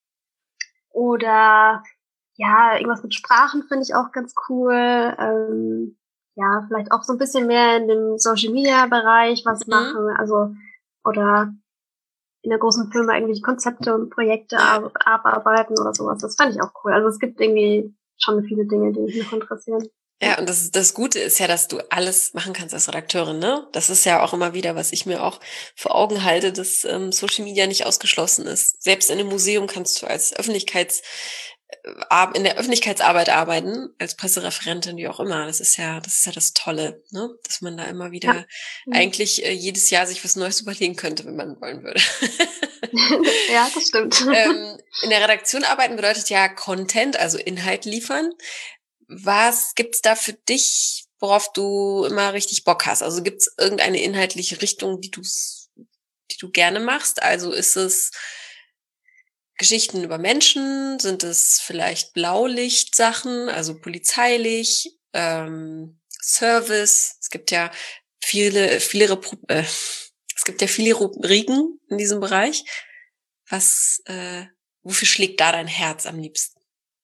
Oder ja, irgendwas mit Sprachen finde ich auch ganz cool. Ähm, ja, vielleicht auch so ein bisschen mehr in dem Social Media Bereich was Mhm. machen. Also oder in der großen Firma irgendwelche Konzepte und Projekte Ja. ar- abarbeiten oder sowas. Das fand ich auch cool. Also es gibt irgendwie schon viele Dinge, die mich noch interessieren. Ja, und das, das Gute ist ja, dass du alles machen kannst als Redakteurin, ne? Das ist ja auch immer wieder, was ich mir auch vor Augen halte, dass ähm, Social Media nicht ausgeschlossen ist. Selbst in einem Museum kannst du als Öffentlichkeits äh, ar- in der Öffentlichkeitsarbeit arbeiten, als Pressereferentin, wie auch immer. Das ist ja, das ist ja das Tolle, ne? Dass man da immer wieder Ja. Mhm. eigentlich äh, jedes Jahr sich was Neues überlegen könnte, wenn man wollen würde. Ja, das stimmt. ähm, in der Redaktion arbeiten bedeutet ja Content, also Inhalt liefern. Was gibt's da für dich, worauf du immer richtig Bock hast? Also gibt's irgendeine inhaltliche Richtung, die du, die du gerne machst? Also ist es Geschichten über Menschen? Sind es vielleicht Blaulichtsachen, also polizeilich, ähm, Service? Es gibt ja viele, viele, Repro- äh, es gibt ja viele Rubriken in diesem Bereich. Was, äh, wofür schlägt da dein Herz am liebsten?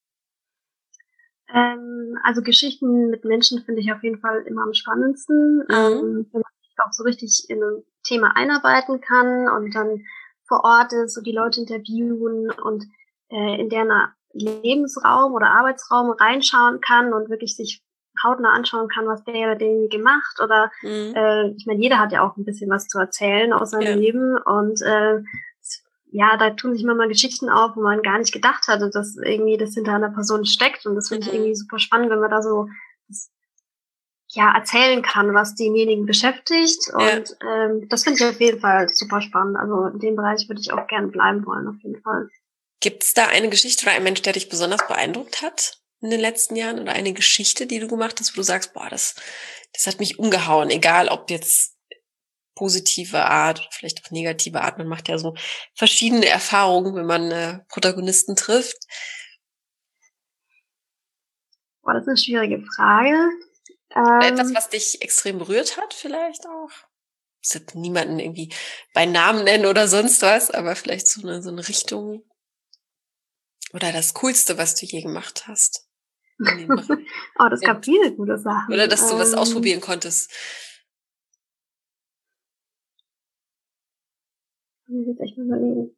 Ähm, also Geschichten mit Menschen finde ich auf jeden Fall immer am spannendsten. Mhm. Ähm, wenn man sich auch so richtig in ein Thema einarbeiten kann und dann vor Ort ist und die Leute interviewen und äh, in deren Lebensraum oder Arbeitsraum reinschauen kann und wirklich sich hautnah anschauen kann, was der oder derjenige macht. Oder Mhm. äh, ich meine, jeder hat ja auch ein bisschen was zu erzählen aus seinem Ja. Leben und äh, ja, da tun sich manchmal Geschichten auf, wo man gar nicht gedacht hatte, dass irgendwie das hinter einer Person steckt. Und das finde ich Mhm. irgendwie super spannend, wenn man da so das, ja erzählen kann, was denjenigen beschäftigt. Ja. Und ähm, das finde ich auf jeden Fall super spannend. Also in dem Bereich würde ich auch gerne bleiben wollen, auf jeden Fall. Gibt's da eine Geschichte oder ein Mensch, der dich besonders beeindruckt hat in den letzten Jahren oder eine Geschichte, die du gemacht hast, wo du sagst, boah, das, das hat mich umgehauen, egal ob jetzt positive Art, vielleicht auch negative Art. Man macht ja so verschiedene Erfahrungen, wenn man äh, Protagonisten trifft. Boah, das ist eine schwierige Frage. Oder Ähm, etwas, was dich extrem berührt hat, vielleicht auch. Ich muss niemanden irgendwie bei Namen nennen oder sonst was, aber vielleicht so eine, so eine Richtung. Oder das Coolste, was du je gemacht hast. oh, das gab viele gute Sachen. Oder dass du ähm, was ausprobieren konntest. Ich muss jetzt echt mal überlegen.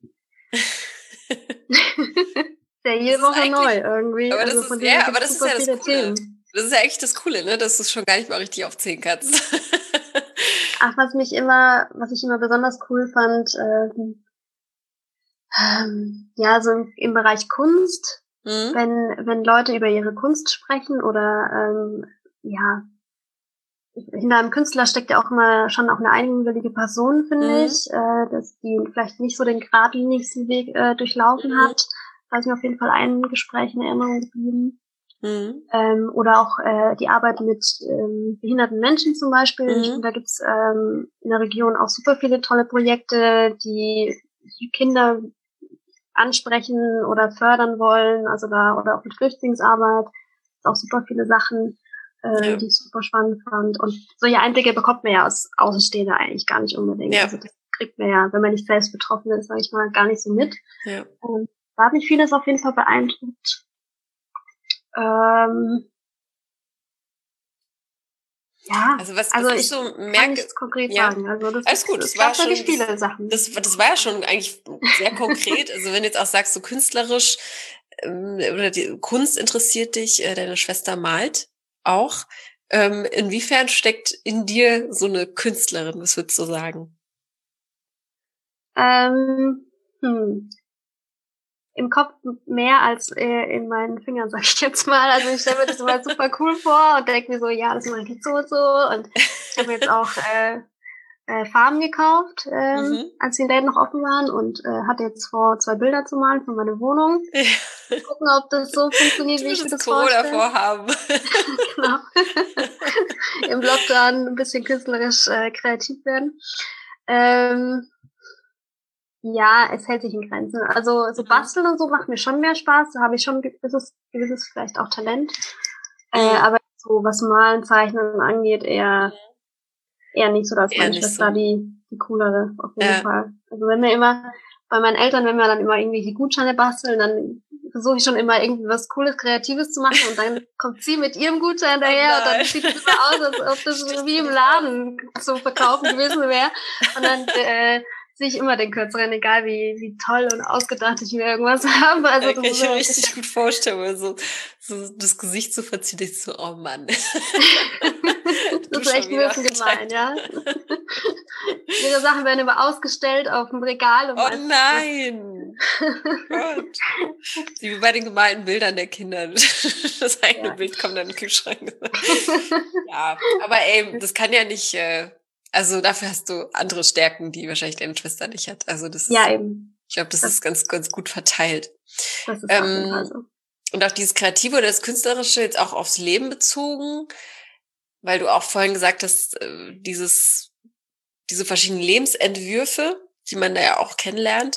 Der jede Woche neu irgendwie. Aber also das von ist, ja, gibt's aber das ist super ja das viele Coole. Themen. Das ist ja eigentlich das Coole, ne? Dass du es schon gar nicht mal richtig aufzählen kannst. Ach, was mich immer, was ich immer besonders cool fand, ähm, ähm, ja, so im, im Bereich Kunst, Mhm. wenn, wenn Leute über ihre Kunst sprechen oder ähm, ja, hinter einem Künstler steckt ja auch immer schon auch eine eigenwillige Person, finde Mhm. ich, äh, dass die vielleicht nicht so den geradlinigsten Weg äh, durchlaufen Mhm. hat. Da ist mir auf jeden Fall ein Gespräch in Erinnerung geblieben. Mhm. Ähm, oder auch äh, die Arbeit mit ähm, behinderten Menschen zum Beispiel. Mhm. Ich finde, da gibt's ähm, in der Region auch super viele tolle Projekte, die die Kinder ansprechen oder fördern wollen. Also da, oder auch mit Flüchtlingsarbeit. Auch super viele Sachen, äh, Ja. die ich super spannend fand. Und solche Einblicke bekommt man ja als Außenstehender eigentlich gar nicht unbedingt. Ja. Also das kriegt man ja, wenn man nicht selbst betroffen ist, sage ich mal, gar nicht so mit. Ja. Ähm, da hat mich vieles auf jeden Fall beeindruckt. Ähm, ja, Also was, also was ich ich so kann merke, nichts konkret ja, sagen. Also das alles ist, gut. es Das war gab wirklich schon, viele das, Sachen. das, das war ja schon eigentlich sehr konkret. Also wenn du jetzt auch sagst, so künstlerisch ähm, oder die Kunst interessiert dich, äh, deine Schwester malt auch. Ähm, inwiefern steckt in dir so eine Künstlerin? Was würdest du sagen? Ähm, hm. Im Kopf mehr als äh, in meinen Fingern, sag ich jetzt mal. Also ich stelle mir das immer super cool vor und denke mir so, ja, das mache ich jetzt so und so. Und ich habe jetzt auch äh, äh, Farben gekauft, ähm, Mhm. als die Läden noch offen waren und äh, hatte jetzt vor, zwei Bilder zu malen für meine Wohnung. Ja. Gucken, ob das so funktioniert, wie ich mir das das vorstelle. Corona-Vorhaben. Genau. Im Lockdown ein bisschen künstlerisch äh, kreativ werden. Ähm, Ja, es hält sich in Grenzen. Also so Mhm. basteln und so macht mir schon mehr Spaß. Da habe ich schon gewisses, gewisses vielleicht auch Talent. Mhm. Äh, aber so was Malen, Zeichnen angeht, eher eher nicht so, dass Eher meine nicht Schwester so. die die coolere auf jeden Ja. Fall. Also wenn wir immer bei meinen Eltern, wenn wir dann immer irgendwelche Gutscheine basteln, dann versuche ich schon immer irgendwie was Cooles, Kreatives zu machen und dann kommt sie mit ihrem Gutschein daher Oh und dann nein. sieht es immer aus, als ob das wie im Laden zu verkaufen gewesen wäre. Und dann äh, sehe ich immer den kürzeren, egal wie, wie toll und ausgedacht ich mir irgendwas habe. Also Ja, das kann ist ich mir immer richtig gut vorstellen, weil so, so das Gesicht zu verziehen, ich so, oh Mann. das ist echt ein bisschen gemein, ja. Ihre Sachen werden immer ausgestellt auf dem Regal. Und oh nein! Gott. Wie bei den gemalten Bildern der Kinder. Das eine Ja. Bild kommt dann in den Kühlschrank. Ja, aber ey, das kann ja nicht, äh, also dafür hast du andere Stärken, die wahrscheinlich deine Schwester nicht hat. Also das Ja, ist, eben. ich glaube, das, Das, ist ganz, ganz gut verteilt. das ist auf jeden Fall Ähm, so. und auch dieses Kreative oder das Künstlerische jetzt auch aufs Leben bezogen, weil du auch vorhin gesagt hast, äh, dieses, diese verschiedenen Lebensentwürfe, die man da ja auch kennenlernt.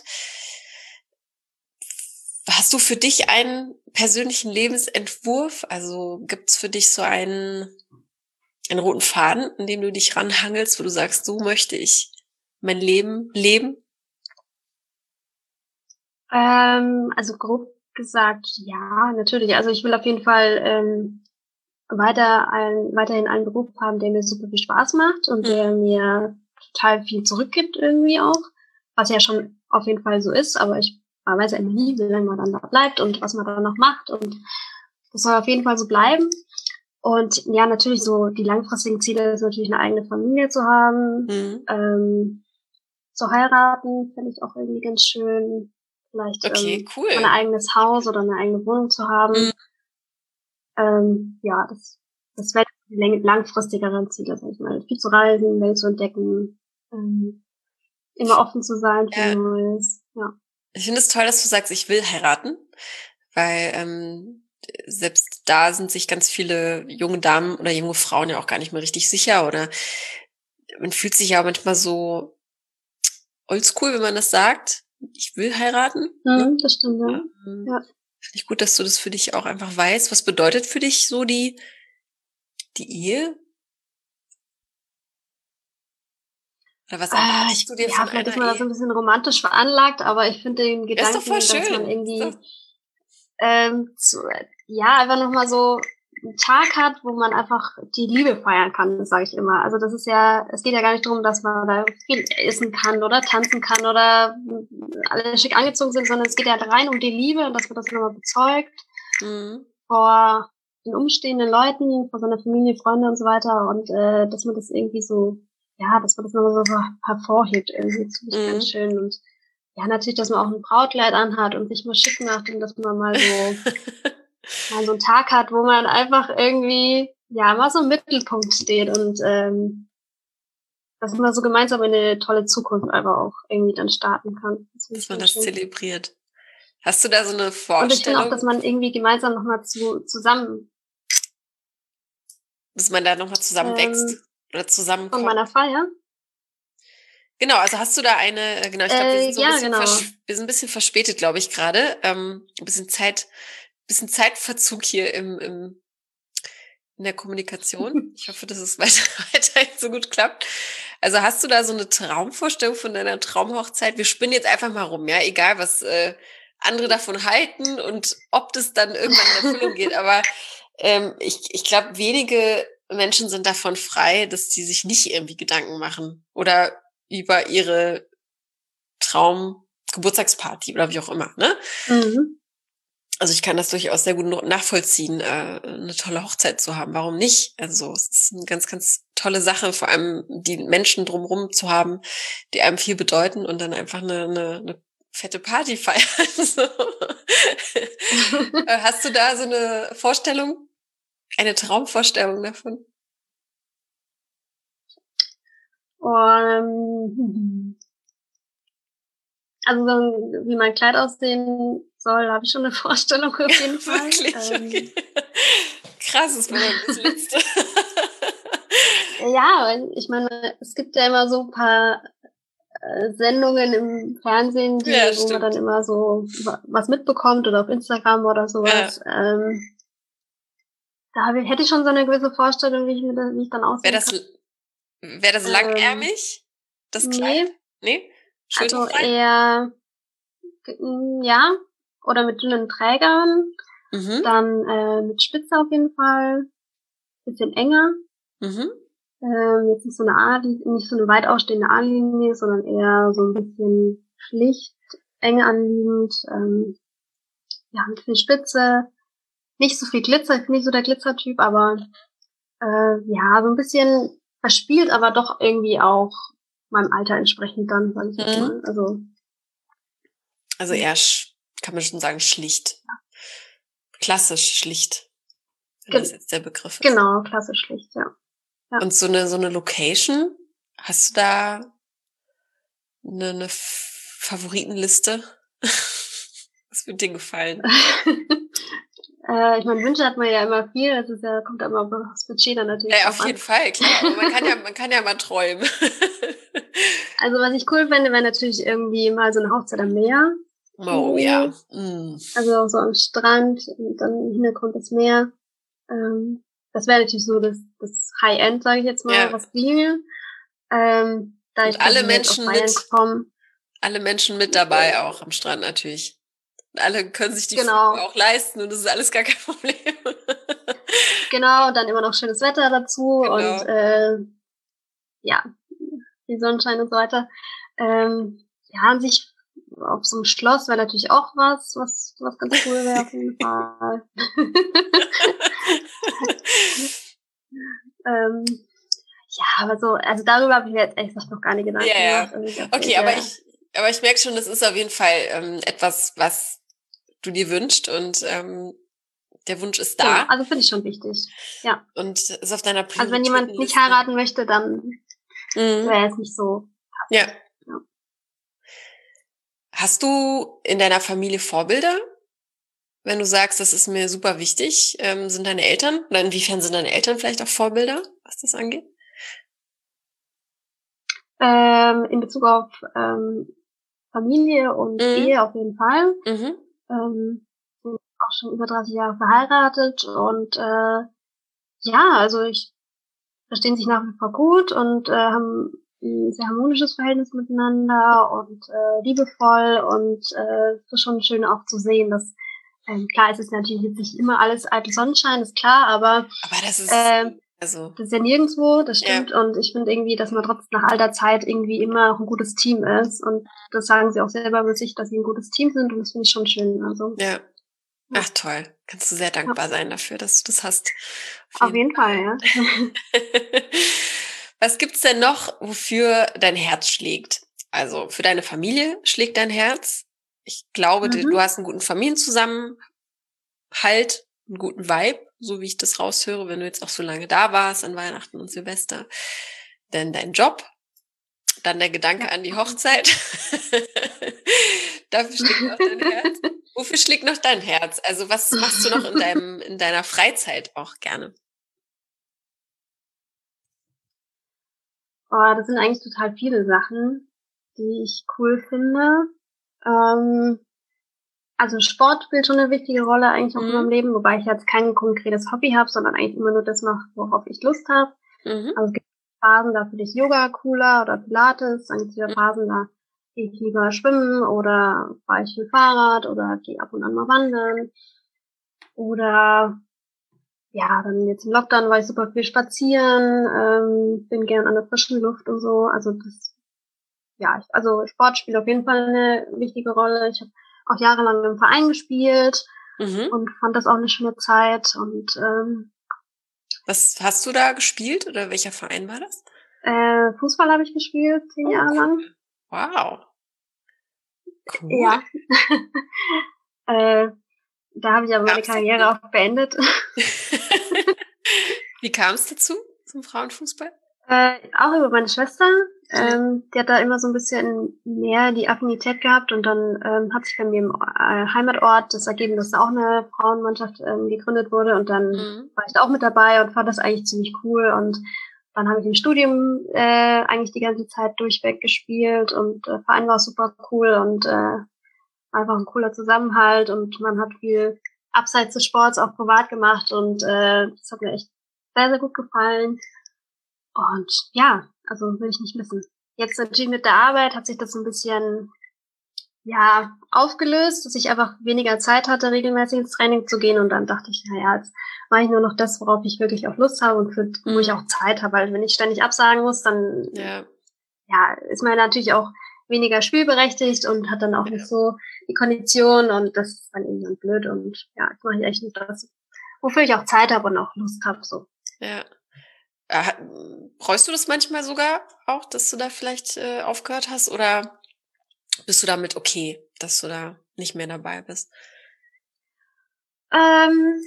Hast du für dich einen persönlichen Lebensentwurf? Also gibt's für dich so einen, einen roten Faden, an dem du dich ranhangelst, wo du sagst, so möchte ich mein Leben leben? Ähm, also grob gesagt, ja, natürlich. Also ich will auf jeden Fall ähm, weiter ein, weiterhin einen Beruf haben, der mir super viel Spaß macht und Hm. der mir total viel zurückgibt irgendwie auch, was ja schon auf jeden Fall so ist, aber ich man weiß ja immer nie, wie lange man dann da bleibt und was man dann noch macht und das soll auf jeden Fall so bleiben. Und ja, natürlich so die langfristigen Ziele ist natürlich eine eigene Familie zu haben, Hm. ähm, zu heiraten, finde ich auch irgendwie ganz schön. Vielleicht Okay, ähm, cool. ein eigenes Haus oder eine eigene Wohnung zu haben. Hm. Ähm, ja, das, das wäre die langfristigeren Ziele, sag ich mal. Viel zu reisen, Welt zu entdecken, ähm, immer offen zu sein für Ja. Neues. Ja. Ich finde es toll, dass du sagst, ich will heiraten, weil ähm, selbst da sind sich ganz viele junge Damen oder junge Frauen ja auch gar nicht mehr richtig sicher oder man fühlt sich ja manchmal so oldschool, wenn man das sagt. Ich will heiraten. Mhm, ne? das stimmt, ja. Ähm, Ja. Finde ich gut, dass du das für dich auch einfach weißt. Was bedeutet für dich so die, die Ehe? Oder was Äh, erwartest ich, du dir ja, von vielleicht ist einer man da so Ehe? ein bisschen romantisch veranlagt, aber ich finde den Ist doch voll Gedanken, dass man schön. Ist irgendwie doch, ähm, zu, ja, einfach nochmal so einen Tag hat, wo man einfach die Liebe feiern kann, das sage ich immer. Also das ist ja, es geht ja gar nicht darum, dass man da viel essen kann oder tanzen kann oder alle schick angezogen sind, sondern es geht ja rein um die Liebe und dass man das nochmal bezeugt mhm. vor den umstehenden Leuten, vor seiner Familie, Freunde und so weiter und äh, dass man das irgendwie so, ja, dass man das nochmal so hervorhebt irgendwie, das finde ich Mhm. ganz schön und ja, natürlich, dass man auch ein Brautkleid anhat und sich mal schick macht und dass man mal so mal so einen Tag hat, wo man einfach irgendwie, ja, mal so im Mittelpunkt steht und ähm, dass man so gemeinsam in eine tolle Zukunft einfach auch irgendwie dann starten kann. Das finde Dass ich man ganz das schön. zelebriert. Hast du da so eine Und ich finde auch, dass Vorstellung, man irgendwie gemeinsam nochmal zu, zusammen dass man da nochmal zusammenwächst ähm, oder von zusammenkommt? meiner Feier. Genau, also hast du da eine, äh, genau, ich glaube, wir Äh, sind so ein ja, bisschen, genau. vers wir sind ein bisschen verspätet, glaube ich, gerade. Ähm, ein bisschen Zeit, bisschen Zeitverzug hier im, im, in der Kommunikation. Ich hoffe, dass es weiter, weiterhin so gut klappt. Also hast du da so eine Traumvorstellung von deiner Traumhochzeit? Wir spinnen jetzt einfach mal rum, ja, egal was äh, andere davon halten und ob das dann irgendwann in Erfüllung geht. Aber ähm, ich, ich glaube, wenige Menschen sind davon frei, dass die sich nicht irgendwie Gedanken machen oder über ihre Traum-Geburtstagsparty oder wie auch immer, ne? Mhm. Also ich kann das durchaus sehr gut nachvollziehen, äh, eine tolle Hochzeit zu haben. Warum nicht? Also es ist eine ganz, ganz tolle Sache, vor allem die Menschen drumherum zu haben, die einem viel bedeuten und dann einfach eine, eine, eine fette Party feiern. So. Äh, Hast du da so eine Vorstellung, eine Traumvorstellung davon? Und also so, wie mein Kleid aussehen soll, habe ich schon eine Vorstellung auf jeden Fall. Wirklich? Ähm, Okay. Krass, das war dann das Letzte. ja, ich meine, es gibt ja immer so ein paar äh, Sendungen im Fernsehen, die, Ja, wo man dann stimmt. immer so was mitbekommt oder auf Instagram oder sowas. Ja. Ähm, da hab ich, hätte ich schon so eine gewisse Vorstellung, wie ich, mir da, wie ich dann Wäre aussehen das, kann. wär das Ähm, langärmlich, das Kleid? nee, Nee? also Schulterfrei? eher, mm, ja, oder mit dünnen Trägern, Mhm. dann äh, mit Spitze auf jeden Fall, bisschen enger. Mhm. Ähm, jetzt nicht so eine A, nicht so eine weit ausstehende A-Linie, sondern eher so ein bisschen schlicht, eng anliegend, ähm, ja, ein bisschen Spitze, nicht so viel Glitzer, ich bin nicht so der Glitzertyp, aber äh, ja, so ein bisschen verspielt, aber doch irgendwie auch meinem Alter entsprechend dann, sage ich jetzt Mhm. mal. Also Also eher, sch- kann man schon sagen, schlicht. Klassisch schlicht, wenn das ge jetzt der Begriff ist. genau, klassisch schlicht, ja. Ja. Und so eine, so eine Location, hast du da eine, eine Favoritenliste? Was wird dir gefallen? äh, ich meine, Wünsche hat man ja immer viel, das ist ja, kommt immer auf das Budget dann natürlich Ja, drauf auf jeden an. Fall, klar. Aber man kann ja, man kann ja mal träumen. Also was ich cool fände, wäre natürlich irgendwie mal so eine Hochzeit am Meer. Oh ja. Mm. Also so am Strand und dann im Hintergrund das Meer. Ähm, das wäre natürlich so das, das High-End, sage ich jetzt mal, Ja. was ginge. Ähm, da Und ich quasi alle jetzt aus Menschen Bayern mit, komme. alle Menschen mit dabei auch am Strand natürlich. Und alle können sich die Flüge Genau, auch leisten und das ist alles gar kein Problem. genau, und dann immer noch schönes Wetter dazu und Genau. äh, ja, die Sonnenschein und so weiter. Ähm, ja, an sich auf so einem Schloss wäre natürlich auch was, was, was ganz cool wäre auf jeden Fall. ähm, ja, aber so, also darüber habe ich mir jetzt ehrlich gesagt noch gar nicht Ja, Gedanken gemacht. ja. Also das Okay, ist aber ja, ich, aber ich merke schon, das ist auf jeden Fall ähm, etwas, was du dir wünschst und ähm, der Wunsch ist genau, da also finde ich schon wichtig. Ja. und ist auf deiner Also wenn jemand nicht Prioritätenliste. heiraten möchte, dann Mhm. wäre es nicht so. Ja. Ja. Hast du in deiner Familie Vorbilder? Wenn du sagst, das ist mir super wichtig, ähm, sind deine Eltern, oder inwiefern sind deine Eltern vielleicht auch Vorbilder, was das angeht? Ähm, in Bezug auf ähm, Familie und Mhm. Ehe auf jeden Fall. Mhm. Ähm, bin auch schon über dreißig Jahre verheiratet und äh, ja, also ich verstehen sich nach wie vor gut und äh, haben ein sehr harmonisches Verhältnis miteinander und äh, liebevoll und äh, es ist schon schön auch zu sehen, dass ähm, klar, es ist natürlich jetzt nicht immer alles eitel Sonnenschein, ist klar, aber Aber das ist, äh, also, das ist ja nirgendwo, das ja, stimmt. Und ich finde irgendwie, dass man trotz nach all der Zeit irgendwie immer noch ein gutes Team ist. Und das sagen sie auch selber mit sich, dass sie ein gutes Team sind. Und das finde ich schon schön. Also, ja. ja, Ach toll. Kannst du sehr ja, dankbar sein dafür, dass du das hast. Auf auf jeden jeden Fall, ja. Fall. Was gibt's denn noch, wofür dein Herz schlägt? Also für deine Familie schlägt dein Herz. Ich glaube, du du Mhm. hast einen guten Familienzusammenhalt, einen guten Vibe, so wie ich das raushöre, wenn du jetzt auch so lange da warst an Weihnachten und Silvester. Dann dein Job, dann der Gedanke Ja, an die auf jeden Fall. Hochzeit. Dafür schlägt auch dein Herz. Wofür schlägt noch dein Herz? Also was machst du noch in deinem, in deiner Freizeit auch gerne? Oh, das sind eigentlich total viele Sachen, die ich cool finde. Ähm, also Sport spielt schon eine wichtige Rolle eigentlich auch in meinem Mhm. Leben, wobei ich jetzt kein konkretes Hobby habe, sondern eigentlich immer nur das mache, worauf ich Lust habe. Mhm. Also es gibt Phasen, da finde ich Yoga cooler oder Pilates, dann gibt es wieder Phasen, da gehe ich lieber schwimmen oder fahre ich viel Fahrrad oder gehe ab und an mal wandern. Oder ja, dann jetzt im Lockdown war ich super viel spazieren, ähm, bin gern an der frischen Luft und so. Also das, ja, ich, also Sport spielt auf jeden Fall eine wichtige Rolle. Ich habe auch jahrelang im Verein gespielt Mhm. und fand das auch eine schöne Zeit. Und ähm, Was hast du da gespielt oder welcher Verein war das? äh, Fußball habe ich gespielt, zehn Oh, Jahre cool. lang. Wow. Cool. Ja. äh, Da habe ich aber meine Kam's Karriere auch beendet. Wie kam es dazu zum Frauenfußball? Äh, auch über meine Schwester. Mhm. Ähm, die hat da immer so ein bisschen mehr die Affinität gehabt und dann ähm, hat sich bei mir im äh, Heimatort das ergeben, dass da auch eine Frauenmannschaft ähm, gegründet wurde und dann Mhm. war ich da auch mit dabei und fand das eigentlich ziemlich cool und dann habe ich im Studium äh, eigentlich die ganze Zeit durchweg gespielt und der Verein war super cool und äh, einfach ein cooler Zusammenhalt und man hat viel abseits des Sports auch privat gemacht und äh, das hat mir echt sehr, sehr gut gefallen. Und ja, also will ich nicht missen. Jetzt natürlich mit der Arbeit hat sich das so ein bisschen, ja, aufgelöst, dass ich einfach weniger Zeit hatte, regelmäßig ins Training zu gehen. Und dann dachte ich, naja, jetzt mache ich nur noch das, worauf ich wirklich auch Lust habe und für, wo ich Mhm. auch Zeit habe. Weil wenn ich ständig absagen muss, dann Ja. ja, ist man natürlich auch weniger spielberechtigt und hat dann auch nicht so die Kondition und das ist dann irgendwie blöd. Und ja, jetzt mache ich echt nur das, wofür ich auch Zeit habe und auch Lust habe. So. Ja. Äh, bereust du das manchmal sogar auch, dass du da vielleicht äh, aufgehört hast? Oder bist du damit okay, dass du da nicht mehr dabei bist? Ähm,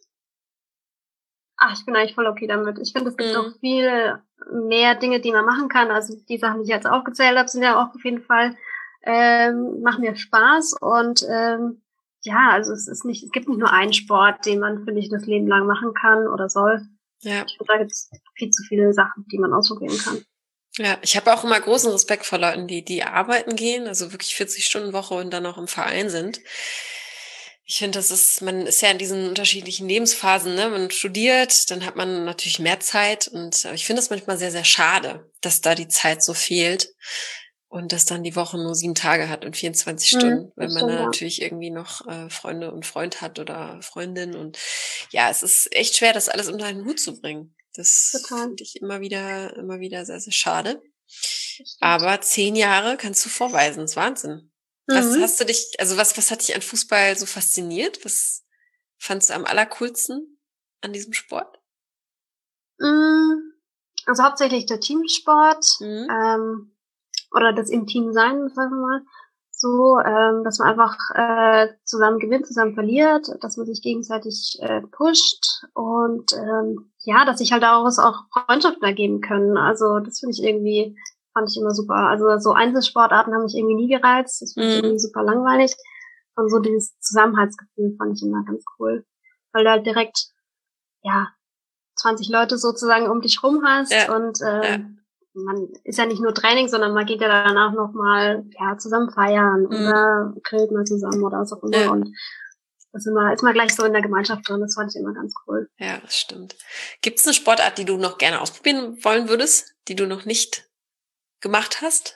Ach, ich bin eigentlich voll okay damit. Ich finde, es gibt noch Mhm. viel mehr Dinge, die man machen kann. Also die Sachen, die ich jetzt aufgezählt habe, sind ja auch auf jeden Fall, ähm, machen mir Spaß. Und ähm, ja, also es ist nicht, es gibt nicht nur einen Sport, den man, finde ich, das Leben lang machen kann oder soll. Ja. Ich finde, da gibt es viel zu viele Sachen, die man ausprobieren kann. Ja, ich habe auch immer großen Respekt vor Leuten, die die arbeiten gehen, also wirklich vierzig Stunden Woche und dann auch im Verein sind. Ich finde, das ist, man ist ja in diesen unterschiedlichen Lebensphasen, ne? Man studiert, dann hat man natürlich mehr Zeit und äh, ich finde es manchmal sehr, sehr schade, dass da die Zeit so fehlt und dass dann die Woche nur sieben Tage hat und vierundzwanzig Mhm, Stunden, wenn das man dann stimmt, ja. natürlich irgendwie noch äh, Freunde und Freund hat oder Freundin und ja, es ist echt schwer, das alles unter einen Hut zu bringen. Das Total. finde ich immer wieder, immer wieder sehr, sehr schade. Das stimmt. Aber zehn Jahre kannst du vorweisen, das ist Wahnsinn. Was Mhm. hast du dich, also was, was hat dich an Fußball so fasziniert? Was fandst du am allercoolsten an diesem Sport? Mm, Also hauptsächlich der Teamsport. Mhm. Ähm, oder das Intimsein, sagen wir mal, so, ähm, dass man einfach äh, zusammen gewinnt, zusammen verliert, dass man sich gegenseitig äh, pusht und ähm, ja, dass sich halt daraus auch Freundschaften ergeben können. Also das finde ich irgendwie, fand ich immer super. Also so Einzelsportarten haben mich irgendwie nie gereizt, das fand ich Mhm. irgendwie super langweilig. Und so dieses Zusammenhaltsgefühl fand ich immer ganz cool. Weil du halt direkt, ja, zwanzig Leute sozusagen um dich rum hast Ja, und ja, ähm, man ist ja nicht nur Training, sondern man geht ja danach nochmal, ja, zusammen feiern mhm. oder grillt mal zusammen oder was auch immer. Ja. Und das ist immer, ist man gleich so in der Gemeinschaft drin. Das fand ich immer ganz cool. Ja, das stimmt. Gibt es eine Sportart, die du noch gerne ausprobieren wollen würdest, die du noch nicht gemacht hast?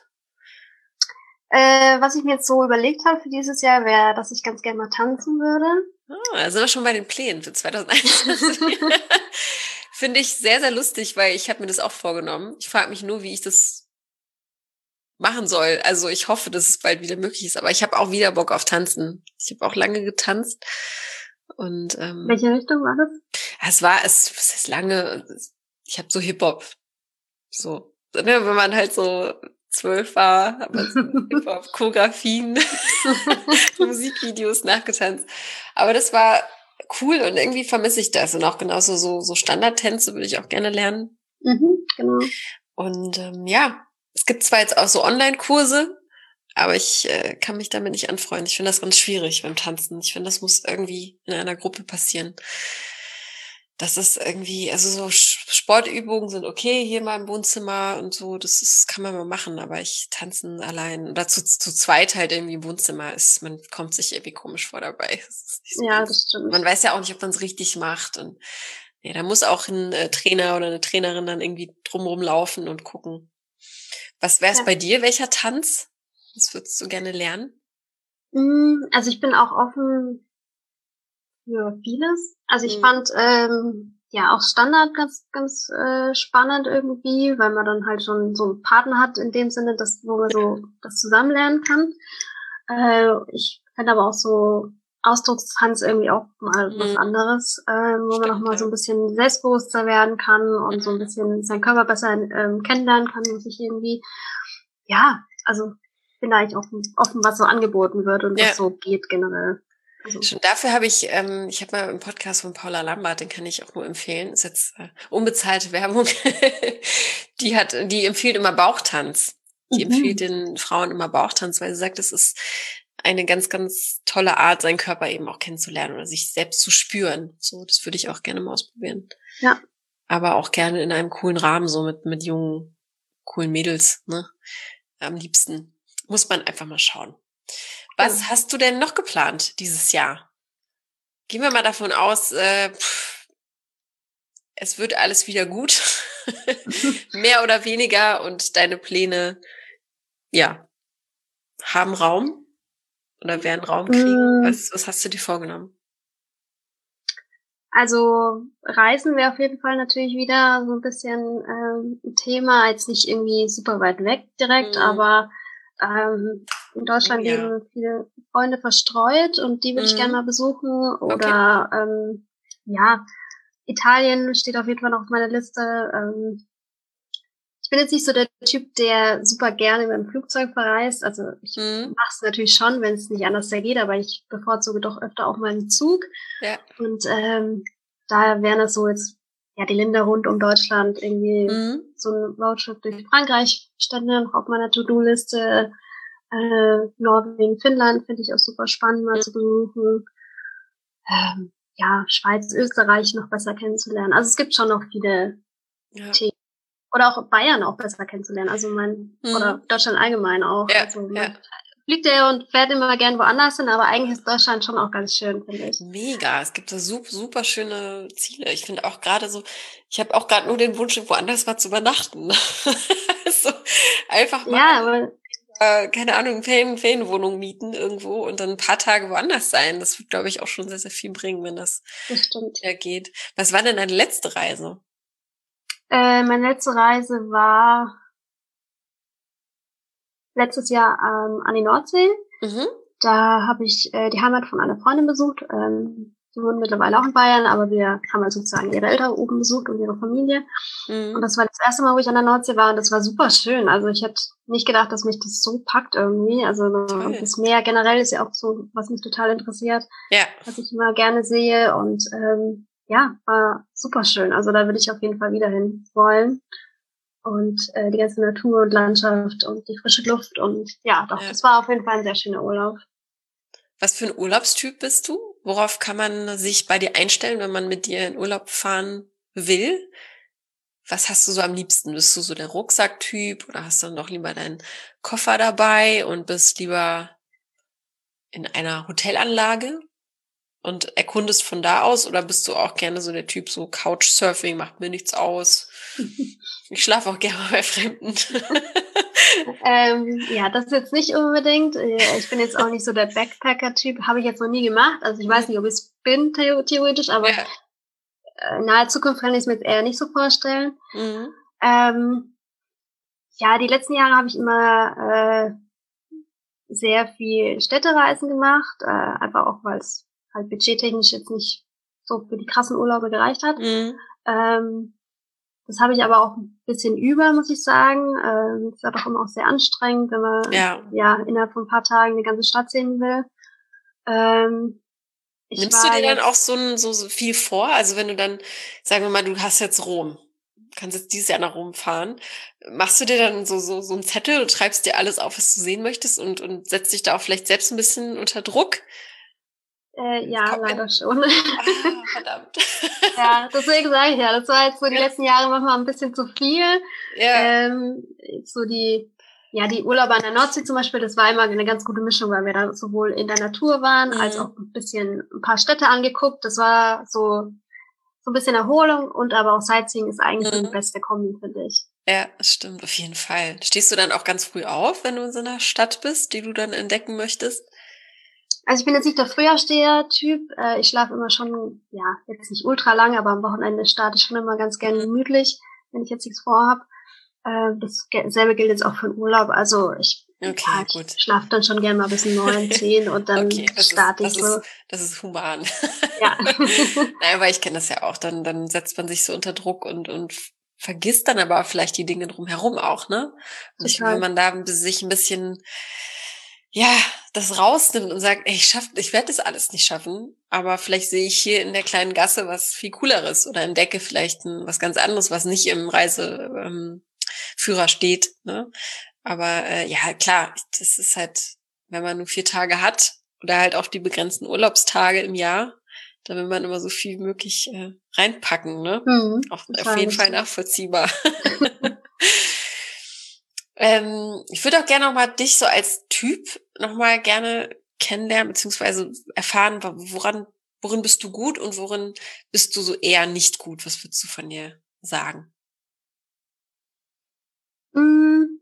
Äh, was ich mir jetzt so überlegt habe für dieses Jahr, wäre, dass ich ganz gerne mal tanzen würde. Ah, da sind wir schon bei den Plänen für zwanzig einundzwanzig. Finde ich sehr, sehr lustig, weil ich habe mir das auch vorgenommen. Ich frage mich nur, wie ich das machen soll. Also ich hoffe, dass es bald wieder möglich ist. Aber ich habe auch wieder Bock auf Tanzen. Ich habe auch lange getanzt. Und ähm, welche Richtung war das? Es war, es, es ist lange, ich habe so Hip-Hop. So, wenn man halt so zwölf war, hat man so Hip-Hop, Choreografien, Musikvideos nachgetanzt. Aber das war cool und irgendwie vermisse ich das. Und auch genauso so, so Standardtänze würde ich auch gerne lernen. Mhm, genau. Und ähm, ja, es gibt zwar jetzt auch so Online-Kurse, aber ich äh, kann mich damit nicht anfreunden. Ich finde das ganz schwierig beim Tanzen. Ich finde, das muss irgendwie in einer Gruppe passieren. Das ist irgendwie, also so Sportübungen sind okay, hier mal im Wohnzimmer und so, das ist, kann man mal machen, aber ich tanzen allein oder zu, zu zweit halt irgendwie im Wohnzimmer ist, man kommt sich irgendwie komisch vor dabei. Das so ja, ganz, das stimmt. Man weiß ja auch nicht, ob man es richtig macht und ja, da muss auch ein äh, Trainer oder eine Trainerin dann irgendwie drumherum laufen und gucken. Was wäre es ja. bei dir? Welcher Tanz? Was würdest du gerne lernen? Also ich bin auch offen für vieles. Also ich mhm. fand ähm, ja auch Standard ganz ganz äh, spannend irgendwie, weil man dann halt schon so einen Partner hat in dem Sinne, dass wo man so das zusammen lernen kann. Äh, ich fand aber auch so Ausdruckstanz irgendwie auch mal mhm. was anderes, äh, wo man nochmal so ein bisschen selbstbewusster werden kann und so ein bisschen seinen Körper besser ähm, kennenlernen kann und sich irgendwie, ja, also ich bin da eigentlich offen, offen, was so angeboten wird und ja. was so geht generell. Also. Schon dafür habe ich, ähm, ich habe mal einen Podcast von Paula Lambert, den kann ich auch nur empfehlen. Ist jetzt äh, unbezahlte Werbung. die hat, die empfiehlt immer Bauchtanz. Die mhm. empfiehlt den Frauen immer Bauchtanz, weil sie sagt, es ist eine ganz, ganz tolle Art, seinen Körper eben auch kennenzulernen oder sich selbst zu spüren. So, das würde ich auch gerne mal ausprobieren. Ja. Aber auch gerne in einem coolen Rahmen, so mit mit jungen, coolen Mädels, ne? Am liebsten. Muss man einfach mal schauen. Was ja. hast du denn noch geplant dieses Jahr? Gehen wir mal davon aus, äh, pff, es wird alles wieder gut, mehr oder weniger und deine Pläne, ja, haben Raum oder werden Raum kriegen. Mm. Was, was hast du dir vorgenommen? Also Reisen wäre auf jeden Fall natürlich wieder so ein bisschen ähm, ein Thema, jetzt nicht irgendwie super weit weg direkt, mm. aber ähm, in Deutschland oh, ja. leben viele Freunde verstreut und die würde mhm. ich gerne mal besuchen. Oder okay. ähm, ja, Italien steht auf jeden Fall noch auf meiner Liste. Ähm, ich bin jetzt nicht so der Typ, der super gerne mit dem Flugzeug verreist. Also ich mhm. mache es natürlich schon, wenn es nicht anders geht, aber ich bevorzuge doch öfter auch mal einen Zug. Ja. Und ähm, daher wären das so jetzt ja die Länder rund um Deutschland, irgendwie mhm. so ein Roadtrip durch Frankreich stand noch auf meiner To-Do-Liste. Äh, Norwegen, Finnland finde ich auch super spannend mal mhm. zu besuchen. Ähm, ja, Schweiz, Österreich noch besser kennenzulernen. Also es gibt schon noch viele ja. Themen. Oder auch Bayern auch besser kennenzulernen. Also mein, mhm. oder Deutschland allgemein auch. Ja, also man ja. fliegt ja und fährt immer gern woanders hin, aber eigentlich ist Deutschland schon auch ganz schön, finde ich. Mega, es gibt so super, super schöne Ziele. Ich finde auch gerade so, ich habe auch gerade nur den Wunsch, woanders mal zu übernachten. so, einfach mal, ja, aber äh, keine Ahnung, Ferien, Ferienwohnung mieten irgendwo und dann ein paar Tage woanders sein. Das wird, glaube ich, auch schon sehr, sehr viel bringen, wenn das, das stimmt. ja geht. Was war denn deine letzte Reise? Äh, meine letzte Reise war letztes Jahr ähm, an die Nordsee. Mhm. Da habe ich äh, die Heimat von einer Freundin besucht. Ähm, die wohnen mittlerweile auch in Bayern, aber wir haben also sozusagen ihre Eltern oben besucht und ihre Familie. Mhm. Und das war das erste Mal, wo ich an der Nordsee war und das war super schön. Also ich hätte nicht gedacht, dass mich das so packt irgendwie. Also Toll. Das Meer generell ist ja auch so, was mich total interessiert, ja. was ich immer gerne sehe. Und ähm, ja, war super schön. Also da würde ich auf jeden Fall wieder hin wollen. Und äh, die ganze Natur und Landschaft und die frische Luft. Und ja, doch, ja. das war auf jeden Fall ein sehr schöner Urlaub. Was für ein Urlaubstyp bist du? Worauf kann man sich bei dir einstellen, wenn man mit dir in Urlaub fahren will? was hast du so am liebsten? Bist du so der Rucksacktyp oder hast du dann doch lieber deinen Koffer dabei und bist lieber in einer Hotelanlage und erkundest von da aus, oder bist du auch gerne so der Typ, so Couchsurfing, macht mir nichts aus. Ich schlafe auch gerne bei Fremden. ähm, ja, das jetzt nicht unbedingt. Ich bin jetzt auch nicht so der Backpacker-Typ, habe ich jetzt noch nie gemacht. Also ich weiß nicht, ob ich es bin, theoretisch, aber Ja. in naher Zukunft kann ich es mir jetzt eher nicht so vorstellen. Mhm. Ähm, ja, die letzten Jahre habe ich immer äh, sehr viel Städtereisen gemacht, äh, einfach auch, weil es halt budgettechnisch jetzt nicht so für die krassen Urlaube gereicht hat. Mhm. Ähm, das habe ich aber auch ein bisschen über, muss ich sagen. Ähm, das ist aber auch immer auch sehr anstrengend, wenn man Ja. ja innerhalb von ein paar Tagen eine ganze Stadt sehen will. Ähm, ich Nimmst du war dir dann jetzt, auch so, ein, so, so viel vor? Also wenn du dann, sagen wir mal, du hast jetzt Rom, kannst jetzt dieses Jahr nach Rom fahren, machst du dir dann so, so, so einen Zettel und schreibst dir alles auf, was du sehen möchtest, und, und setzt dich da auch vielleicht selbst ein bisschen unter Druck? äh, ja, Kommt leider mir- schon. Ah, verdammt. Ja, deswegen sage ich ja, das war jetzt so die Ja. letzten Jahre manchmal ein bisschen zu viel. Ja. Ähm, so die, ja, die Urlaube an der Nordsee zum Beispiel, das war immer eine ganz gute Mischung, weil wir da sowohl in der Natur waren, Mhm. als auch ein bisschen ein paar Städte angeguckt. Das war so, so ein bisschen Erholung, und aber auch Sightseeing ist eigentlich so die Mhm. beste Kombi, finde ich. Ja, das stimmt, auf jeden Fall. Stehst du dann auch ganz früh auf, wenn du in so einer Stadt bist, die du dann entdecken möchtest? Also ich bin jetzt nicht der Frühaufsteher-Typ. Äh, ich schlafe immer schon, ja, jetzt nicht ultra lang, aber am Wochenende starte ich schon immer ganz gerne gemütlich, wenn ich jetzt nichts vorhab. Äh, dasselbe gilt jetzt auch für den Urlaub. Also ich, Okay, ja, ich gut. schlafe dann schon gerne mal bis neun, zehn und dann Okay, das ist, starte ich das so. ist, das ist human. Ja. Nein, aber ich kenne das ja auch. Dann, dann setzt man sich so unter Druck und, und vergisst dann aber vielleicht die Dinge drumherum auch, ne? Und ich, wenn Total. man da sich ein bisschen, ja, das rausnimmt und sagt, ey, ich schaff, ich werde das alles nicht schaffen, aber vielleicht sehe ich hier in der kleinen Gasse was viel Cooleres oder entdecke vielleicht ein, was ganz anderes, was nicht im Reiseführer ähm, steht, ne? Aber äh, ja, klar, das ist halt, wenn man nur vier Tage hat oder halt auch die begrenzten Urlaubstage im Jahr, da will man immer so viel wie möglich äh, reinpacken, ne? Mhm, Auf, auf total, jeden das Fall stimmt. nachvollziehbar. ähm, ich würde auch gerne nochmal dich so als Typ nochmal gerne kennenlernen, beziehungsweise erfahren, woran, worin bist du gut und worin bist du so eher nicht gut? Was würdest du von dir sagen? Mm,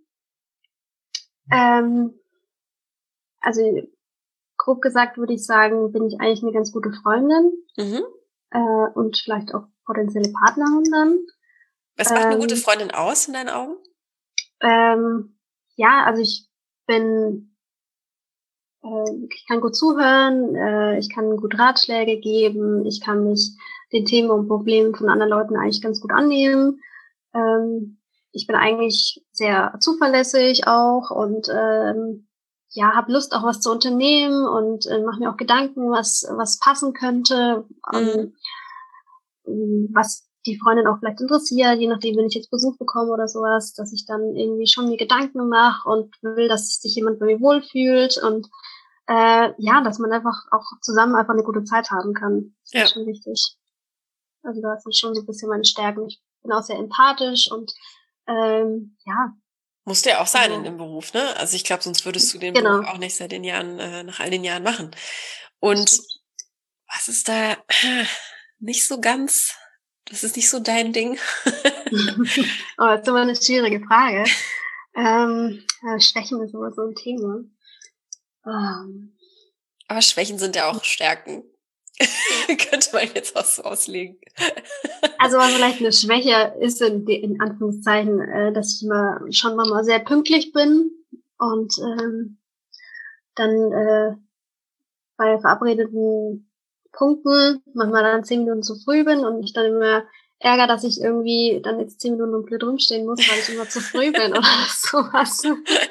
ähm, also grob gesagt würde ich sagen, bin ich eigentlich eine ganz gute Freundin Mhm. äh, und vielleicht auch potenzielle Partnerin dann. Was macht eine gute Ähm, Freundin aus in deinen Augen? ähm, ja, also ich bin, äh, ich kann gut zuhören, äh, ich kann gut Ratschläge geben, ich kann mich den Themen und Problemen von anderen Leuten eigentlich ganz gut annehmen. Ähm, ich bin eigentlich sehr zuverlässig auch und ähm, ja, habe Lust auch was zu unternehmen und äh, mache mir auch Gedanken, was was passen könnte, Mhm. ähm, was die Freundin auch vielleicht interessiert, je nachdem, wenn ich jetzt Besuch bekomme oder sowas, dass ich dann irgendwie schon mir Gedanken mache und will, dass sich jemand bei mir wohlfühlt und äh, ja, dass man einfach auch zusammen einfach eine gute Zeit haben kann. Das Ja. ist schon wichtig. Also das sind schon so ein bisschen meine Stärken. Ich bin auch sehr empathisch und ähm, ja, Muss der auch sein in also dem Beruf, ne? Also ich glaube, sonst würdest du den Beruf genau. auch nicht seit den Jahren, äh, nach all den Jahren machen. Und Stimmt. was ist da äh, nicht so ganz, das ist nicht so dein Ding? Oh, jetzt immer eine schwierige Frage. Ähm, äh, Schwächen ist immer so ein Thema. Ähm, Aber Schwächen sind ja auch Stärken. Könnte man jetzt auch so auslegen. also was vielleicht eine Schwäche ist, in, in Anführungszeichen, äh, dass ich immer schon mal sehr pünktlich bin und ähm, dann äh, bei verabredeten Punkten manchmal dann zehn Minuten zu früh bin und mich dann immer ärgere, dass ich irgendwie dann jetzt zehn Minuten um blöd rumstehen muss, weil ich immer zu früh bin oder sowas.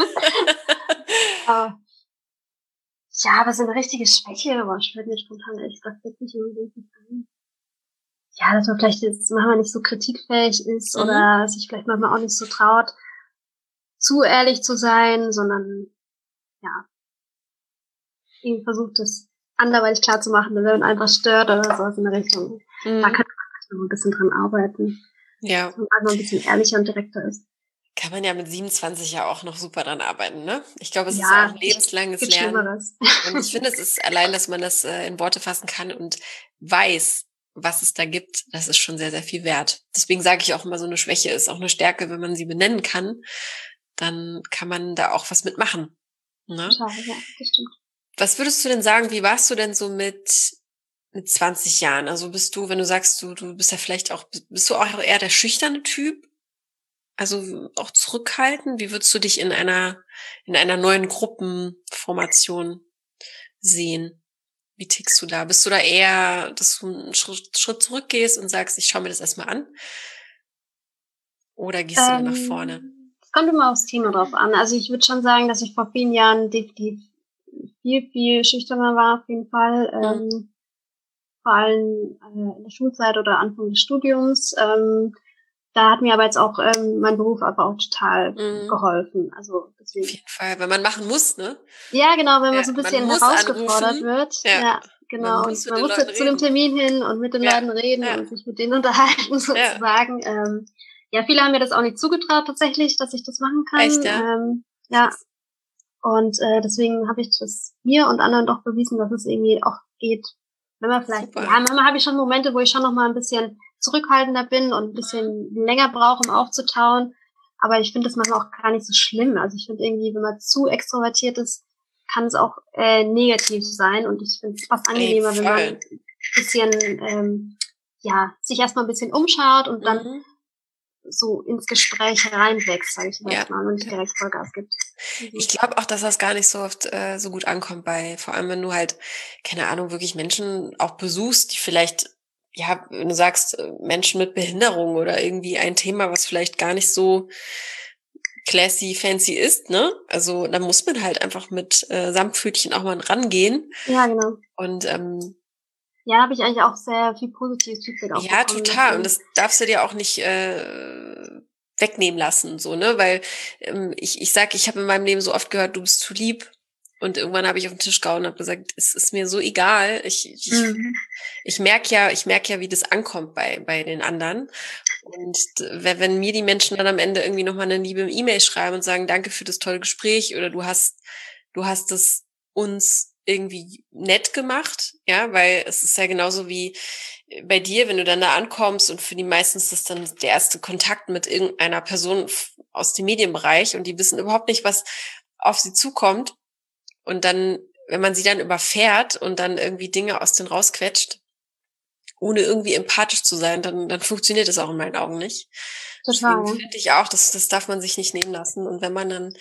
Aber ja, aber so eine richtige Schwäche, boah, ich würde mir spontan ehrlich gesagt jetzt nicht unbedingt ein. Ja, dass man vielleicht jetzt manchmal nicht so kritikfähig ist Mhm. oder sich vielleicht manchmal auch nicht so traut, zu ehrlich zu sein, sondern ja, irgendwie versucht es anderweitig klar zu machen, wenn man einfach stört oder sowas in der Richtung. Da Mhm. könnte man vielleicht noch ein bisschen dran arbeiten. Ja. Dass man einfach ein bisschen ehrlicher und direkter ist. Kann man ja mit siebenundzwanzig ja auch noch super dran arbeiten, ne? Ich glaube, es ist Ja, auch ein lebenslanges gibt Lernen. Schlimmeres. Und ich finde, es ist allein, dass man das äh, in Worte fassen kann und weiß, was es da gibt, das ist schon sehr, sehr viel wert. Deswegen sage ich auch immer, so eine Schwäche ist auch eine Stärke, wenn man sie benennen kann, dann kann man da auch was mitmachen. Ne? Total, ja, das stimmt. Was würdest du denn sagen, wie warst du denn so mit, mit zwanzig Jahren? Also bist du, wenn du sagst, du, du bist ja vielleicht auch, bist du auch eher der schüchterne Typ? Also auch zurückhaltend? Wie würdest du dich in einer, in einer neuen Gruppenformation sehen? Wie tickst du da? Bist du da eher, dass du einen Schritt, Schritt zurückgehst und sagst, ich schaue mir das erstmal an? Oder gehst du dann nach vorne? Ähm, Es kommt immer aufs Thema drauf an. Also ich würde schon sagen, dass ich vor vielen Jahren definitiv viel, viel schüchterner war, auf jeden Fall. Mhm. Ähm, vor allem äh, in der Schulzeit oder Anfang des Studiums. Ähm, da hat mir aber jetzt auch ähm, mein Beruf aber auch total Mhm. geholfen. Also Auf deswegen. jeden Fall, wenn man machen muss, ne? Ja, genau, wenn man Ja, so ein man bisschen muss herausgefordert anrufen. wird. Ja, Ja, man genau. muss Und mit man den muss Leuten jetzt zu dem reden. Termin hin und mit den Ja, Leuten reden ja, und sich mit denen unterhalten, ja. sozusagen. Ähm, ja, viele haben mir das auch nicht zugetraut tatsächlich, dass ich das machen kann. Echt, ja? Ähm, ja, Krass. und äh, deswegen habe ich das mir und anderen doch bewiesen, dass es irgendwie auch geht. Wenn man vielleicht, Super. ja, manchmal habe ich schon Momente, wo ich schon noch mal ein bisschen zurückhaltender bin und ein bisschen länger brauche, um aufzutauen. Aber ich finde das manchmal auch gar nicht so schlimm. Also ich finde irgendwie, wenn man zu extrovertiert ist, kann es auch äh, negativ sein. Und ich finde es fast Ey, angenehmer, wenn man voll. ein bisschen, ähm, ja, sich erstmal ein bisschen umschaut und dann Mhm. so ins Gespräch reinwächst, sage ich Ja, jetzt mal, und nicht ja. direkt Vollgas gibt. Mhm. Ich glaube auch, dass das gar nicht so oft äh, so gut ankommt bei, vor allem wenn du halt, keine Ahnung, wirklich Menschen auch besuchst, die vielleicht, ja, wenn du sagst, äh, Menschen mit Behinderung oder irgendwie ein Thema, was vielleicht gar nicht so classy, fancy ist, ne? Also da muss man halt einfach mit äh, Samtpfötchen auch mal rangehen. Ja, genau. Und ähm, Ja, habe ich eigentlich auch sehr viel positives Feedback auch ja, bekommen. total. Und Deswegen. das darfst du dir auch nicht äh, wegnehmen lassen, so, ne? Weil ähm, ich, ich sag, ich habe in meinem Leben so oft gehört, du bist zu lieb. Und irgendwann habe ich auf den Tisch gehauen und habe gesagt, es ist mir so egal. Ich, ich, Mhm. ich merke ja, ich merke ja, wie das ankommt bei, bei den anderen. Und wenn, wenn mir die Menschen dann am Ende irgendwie nochmal eine liebe E-Mail schreiben und sagen, danke für das tolle Gespräch oder du hast, du hast es uns irgendwie nett gemacht, ja, weil es ist ja genauso wie bei dir, wenn du dann da ankommst und für die meisten ist das dann der erste Kontakt mit irgendeiner Person aus dem Medienbereich und die wissen überhaupt nicht, was auf sie zukommt. Und dann, wenn man sie dann überfährt und dann irgendwie Dinge aus denen rausquetscht, ohne irgendwie empathisch zu sein, dann, dann funktioniert das auch in meinen Augen nicht. Total, Deswegen ja. finde ich auch, das, das darf man sich nicht nehmen lassen. Und wenn man dann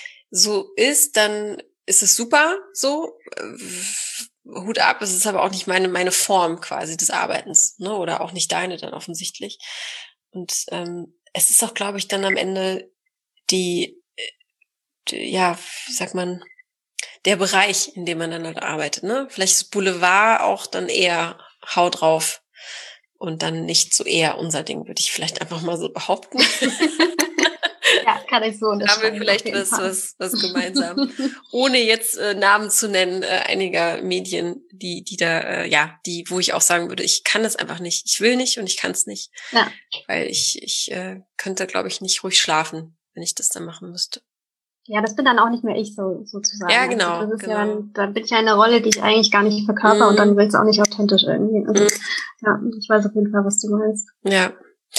so ist, dann ist es super, so, äh, Hut ab, es ist aber auch nicht meine, meine Form quasi des Arbeitens, ne, oder auch nicht deine dann offensichtlich. Und ähm, es ist auch, glaube ich, dann am Ende die, die, ja, wie sagt man, der Bereich, in dem man dann halt arbeitet, ne? Vielleicht ist Boulevard auch dann eher Hau drauf und dann nicht so eher unser Ding, würde ich vielleicht einfach mal so behaupten. Ja, kann ich so Haben wir unterschreiben, auf vielleicht jeden was, Fall. was, was gemeinsam. Ohne jetzt äh, Namen zu nennen, äh, einiger Medien, die, die da, äh, ja, die, wo ich auch sagen würde, ich kann das einfach nicht. Ich will nicht und ich kann es nicht. Ja. Weil ich, ich äh, könnte, glaube ich, nicht ruhig schlafen, wenn ich das dann machen müsste. Ja, das bin dann auch nicht mehr ich, so, sozusagen. Ja, Also genau, das ist genau. ja dann, dann bin ich ja in einer Rolle, die ich eigentlich gar nicht verkörper, mm. und dann will es auch nicht authentisch irgendwie. Also, mm. ja, ich weiß auf jeden Fall, was du meinst. Ja.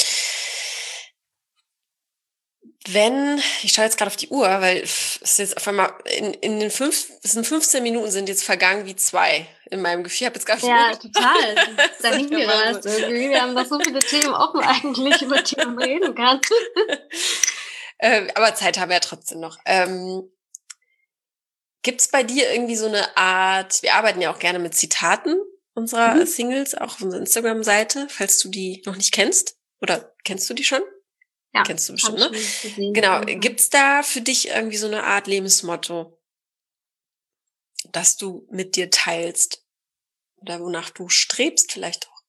Wenn, ich schaue jetzt gerade auf die Uhr, weil es ist jetzt auf einmal in, in den fünf, es sind fünfzehn Minuten sind jetzt vergangen wie zwei in meinem Gefühl. Ich habe jetzt gar nicht Ja, Uhr total. Da das hängen wir erst irgendwie. Wir haben noch so viele Themen offen eigentlich, über die man reden kann. äh, aber Zeit haben wir ja trotzdem noch. Ähm, gibt's bei dir irgendwie so eine Art, wir arbeiten ja auch gerne mit Zitaten unserer mhm. Singles, auch auf unserer Instagram-Seite, falls du die noch nicht kennst. Oder kennst du die schon? Ja, kennst du bestimmt, ne? Gesehen, genau. Gibt's da für dich irgendwie so eine Art Lebensmotto, das du mit dir teilst? Oder wonach du strebst vielleicht auch?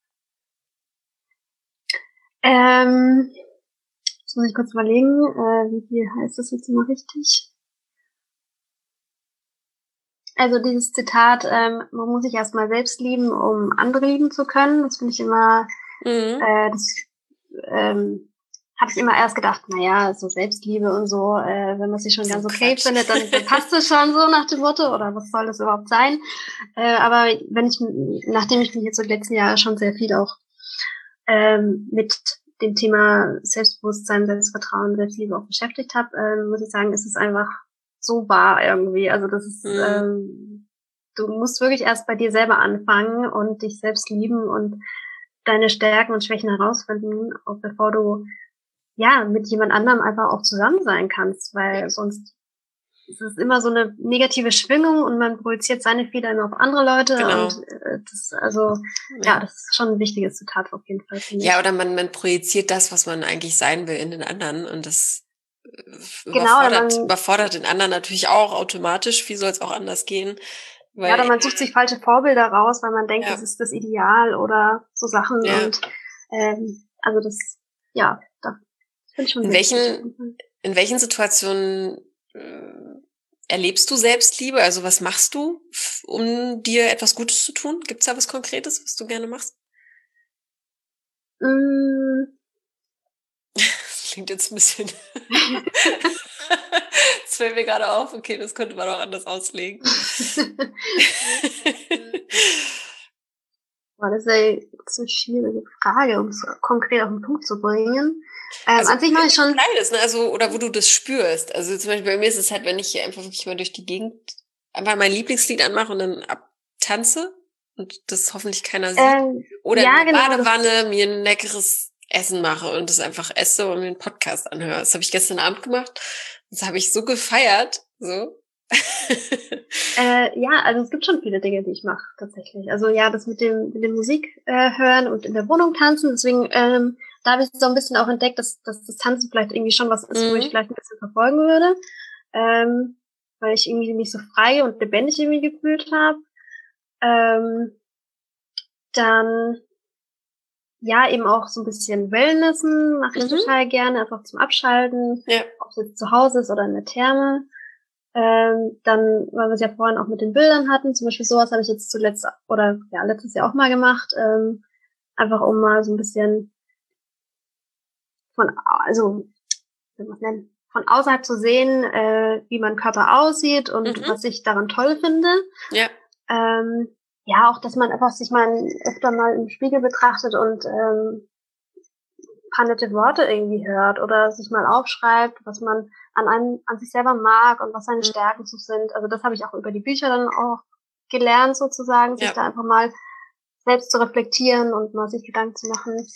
Ähm, jetzt muss ich kurz überlegen, äh, wie viel heißt das jetzt immer richtig? Also dieses Zitat, ähm, man muss sich erstmal selbst lieben, um andere lieben zu können. Das finde ich immer, mhm. äh, das ähm, habe ich immer erst gedacht, naja, so Selbstliebe und so, äh, wenn man sich schon So ganz okay Quatsch. findet, dann, dann passt es schon so nach dem Motto, oder was soll das überhaupt sein? Äh, aber wenn ich, nachdem ich mich jetzt so die letzten Jahre schon sehr viel auch ähm, mit dem Thema Selbstbewusstsein, Selbstvertrauen, Selbstliebe auch beschäftigt habe, ähm, muss ich sagen, ist es einfach so wahr irgendwie. Also das ist, Mhm. ähm, du musst wirklich erst bei dir selber anfangen und dich selbst lieben und deine Stärken und Schwächen herausfinden, auch bevor du ja mit jemand anderem einfach auch zusammen sein kannst, weil sonst ist es immer so eine negative Schwingung und man projiziert seine Fehler immer auf andere Leute Genau. und äh, das also ja. ja, das ist schon ein wichtiges Zitat auf jeden Fall. Ja, oder man, man projiziert das, was man eigentlich sein will, in den anderen und das Genau, oder überfordert, man, überfordert den anderen natürlich auch automatisch. Wie soll es auch anders gehen? Weil, ja, oder man sucht sich falsche Vorbilder raus, weil man denkt, ja. das ist das Ideal oder so Sachen Ja. und ähm, also das, ja, da finde ich schon In wichtig. welchen, in welchen Situationen äh, erlebst du Selbstliebe? Also was machst du, um dir etwas Gutes zu tun? Gibt's da was Konkretes, was du gerne machst? Mm. Das klingt jetzt ein bisschen... Das fällt mir gerade auf. Okay, das könnte man auch anders auslegen. Boah, das ist ja das ist eine schwierige Frage, um es konkret auf den Punkt zu bringen. Ähm, Also an sich mache ich schon... Kleines, ne? Also, oder wo du das spürst. Also zum Beispiel bei mir ist es halt, wenn ich hier einfach wirklich mal durch die Gegend einfach mein Lieblingslied anmache und dann abtanze und das hoffentlich keiner sieht. Ähm, Oder ja, in der genau, Badewanne mir ein leckeres Essen mache und das einfach esse und mir einen Podcast anhöre. Das habe ich gestern Abend gemacht. Das habe ich so gefeiert. So. Äh, ja, also es gibt schon viele Dinge, die ich mache tatsächlich. Also ja, das mit dem mit dem Musik äh, hören und in der Wohnung tanzen. Deswegen ähm, da habe ich so ein bisschen auch entdeckt, dass, dass das Tanzen vielleicht irgendwie schon was ist, wo ich Mhm. vielleicht ein bisschen verfolgen würde, ähm, weil ich irgendwie mich so frei und lebendig irgendwie gefühlt habe. Ähm, dann ja eben auch so ein bisschen Wellnessen mache ich Mhm. total gerne, einfach zum Abschalten, Ja. ob es jetzt zu Hause ist oder in der Therme. Ähm, dann, weil wir es ja vorhin auch mit den Bildern hatten, zum Beispiel sowas habe ich jetzt zuletzt oder ja letztes Jahr auch mal gemacht, ähm, einfach um mal so ein bisschen von, also wie soll man es nennen, von außerhalb zu sehen, äh, wie mein Körper aussieht und Mhm. was ich daran toll finde. Ja. Ähm, ja, auch, dass man einfach sich mal öfter mal im Spiegel betrachtet und ähm, paar nette Worte irgendwie hört oder sich mal aufschreibt, was man an einem, an sich selber mag und was seine Mhm. Stärken so sind. Also das habe ich auch über die Bücher dann auch gelernt sozusagen, sich Ja. da einfach mal selbst zu reflektieren und mal sich Gedanken zu machen.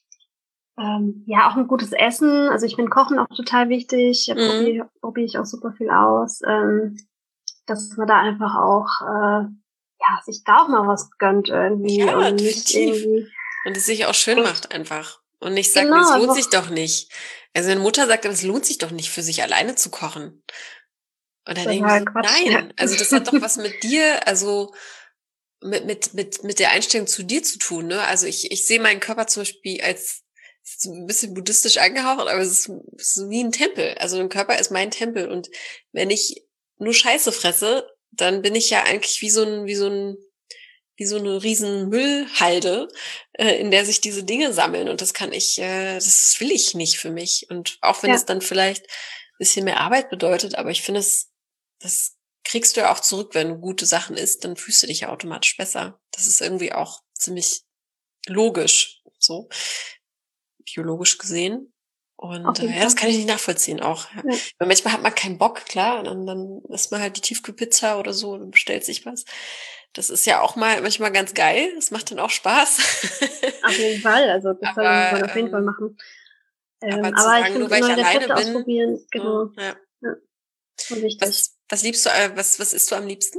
Ähm, ja, auch ein gutes Essen. Also ich finde Kochen auch total wichtig. Da Mhm. probiere probier ich auch super viel aus. Ähm, dass man da einfach auch, äh, ja, sich da auch mal was gönnt irgendwie Ja, und nicht definitiv. irgendwie. Und es sich auch schön macht einfach. Und nicht sagt, Genau, es lohnt einfach, sich doch nicht. Also meine Mutter sagt, es lohnt sich doch nicht, für sich alleine zu kochen. Und da denke ich total so, Quatsch. nein, also das hat doch was mit dir, also mit, mit, mit, mit der Einstellung zu dir zu tun, ne? Also ich, ich sehe meinen Körper zum Beispiel als, es ist ein bisschen buddhistisch angehaucht, aber es ist, es ist wie ein Tempel. Also ein Körper ist mein Tempel. Und wenn ich nur Scheiße fresse, dann bin ich ja eigentlich wie so ein, wie so ein, wie so eine riesen Müllhalde, äh, in der sich diese Dinge sammeln. Und das kann ich, äh, das will ich nicht für mich. Und auch wenn ja. es dann vielleicht ein bisschen mehr Arbeit bedeutet, aber ich finde es, das kriegst du ja auch zurück, wenn du gute Sachen isst, dann fühlst du dich ja automatisch besser. Das ist irgendwie auch ziemlich logisch, so biologisch gesehen. Und Auf äh, jeden ja, das Fall. kann ich nicht nachvollziehen auch. Ja. Ja. Weil manchmal hat man keinen Bock, klar, dann, dann isst man halt die Tiefkühlpizza oder so und bestellt sich was. Das ist ja auch mal manchmal ganz geil. Das macht dann auch Spaß. Auf jeden Fall, also das sollte man aber, auf jeden Fall ähm, machen. Ähm, aber zu aber ich sagen, nur finde, weil ich neue alleine Rezepte bin, ausprobieren, so, genau, ja. ja, schon wichtig. Was, was liebst du, äh, was, was isst du am liebsten?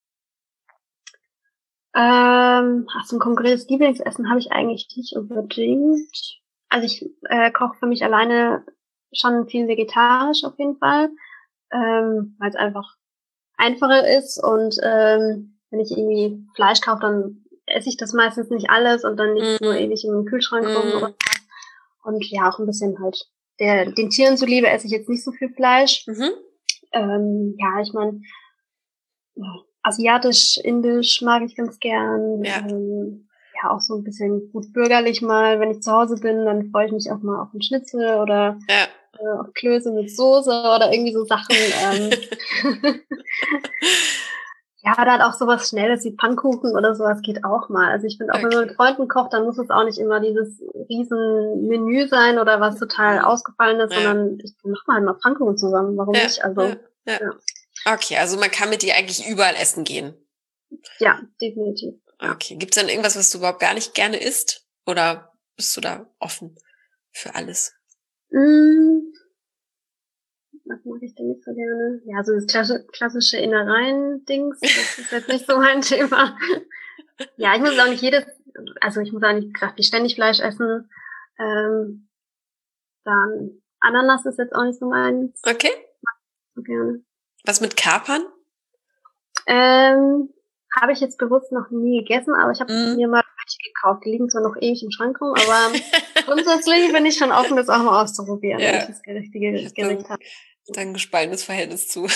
Ähm, ach, so ein konkretes Lieblingsessen habe ich eigentlich nicht unbedingt. Also ich äh, koche für mich alleine schon viel vegetarisch auf jeden Fall, ähm, weil es einfach einfacher ist und ähm, wenn ich irgendwie Fleisch kaufe, dann esse ich das meistens nicht alles und dann liegt es nur Mm, ewig im Kühlschrank rum oder mm, und ja, auch ein bisschen halt der den Tieren zuliebe esse ich jetzt nicht so viel Fleisch. mhm. Ähm, ja, ich meine, asiatisch, indisch mag ich ganz gern. Ja. Ähm, ja auch so ein bisschen gut bürgerlich mal, wenn ich zu Hause bin, dann freue ich mich auch mal auf einen Schnitzel oder Ja. äh, auf Klöße mit Soße oder irgendwie so Sachen. Ähm. Ja, dann auch sowas Schnelles wie Pfannkuchen oder sowas geht auch mal. Also ich finde auch, okay. wenn man mit Freunden kocht, dann muss es auch nicht immer dieses riesen Menü sein oder was total ausgefallen ist, ja. sondern ich mach mal halt mal Pfannkuchen zusammen. Warum ja, nicht? Also ja, ja. ja. Okay, also man kann mit dir eigentlich überall essen gehen. Ja, definitiv. Okay, gibt's dann irgendwas, was du überhaupt gar nicht gerne isst? Oder bist du da offen für alles? Mm. Was mache ich denn nicht so gerne? Ja, so das klassische Innereien-Dings, das ist jetzt nicht so mein Thema. Ja, ich muss auch nicht jedes, also ich muss auch nicht kräftig ständig Fleisch essen. Ähm, dann Ananas ist jetzt auch nicht so meins. Okay. So gerne. Was mit Kapern? Ähm, habe ich jetzt bewusst noch nie gegessen, aber ich habe mm. mir mal welche gekauft. Die liegen zwar noch ewig im Schrank rum, aber grundsätzlich bin ich schon offen, das auch mal auszuprobieren, ja. wenn ich das richtige Gericht habe. Dann ein gespaltenes Verhältnis zu.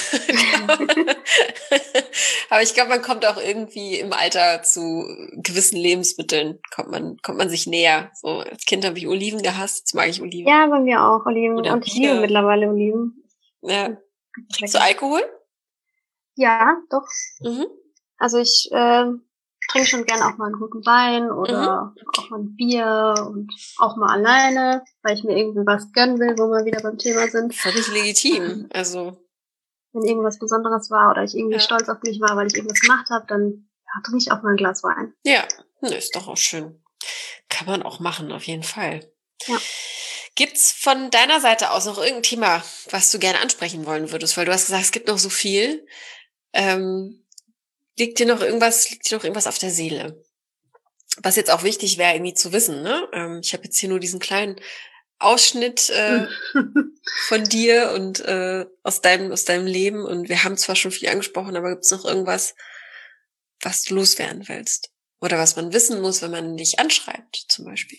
Aber ich glaube, man kommt auch irgendwie im Alter zu gewissen Lebensmitteln, kommt man, kommt man sich näher. So, als Kind habe ich Oliven gehasst, jetzt mag ich Oliven. Ja, bei mir auch Oliven. Oder und ich liebe mittlerweile Oliven. Ja. Trinkst du Alkohol? Ja, doch. Mhm. Also ich äh, trinke schon gern auch mal einen guten Wein oder mhm. auch mal ein Bier und auch mal alleine, weil ich mir irgendwie was gönnen will, wo wir wieder beim Thema sind. Völlig legitim. Also wenn irgendwas Besonderes war oder ich irgendwie ja. stolz auf mich war, weil ich irgendwas gemacht habe, dann ja, trinke ich auch mal ein Glas Wein. Ja, ist doch auch schön. Kann man auch machen, auf jeden Fall. Ja. Gibt's von deiner Seite aus noch irgendein Thema, was du gerne ansprechen wollen würdest? Weil du hast gesagt, es gibt noch so viel. Ähm, liegt dir noch irgendwas, liegt dir noch irgendwas auf der Seele? Was jetzt auch wichtig wäre, irgendwie zu wissen, ne? Ähm, ich habe jetzt hier nur diesen kleinen Ausschnitt äh, von dir und äh, aus deinem aus deinem Leben und wir haben zwar schon viel angesprochen, aber gibt's noch irgendwas, was du loswerden willst? Oder was man wissen muss, wenn man dich anschreibt, zum Beispiel?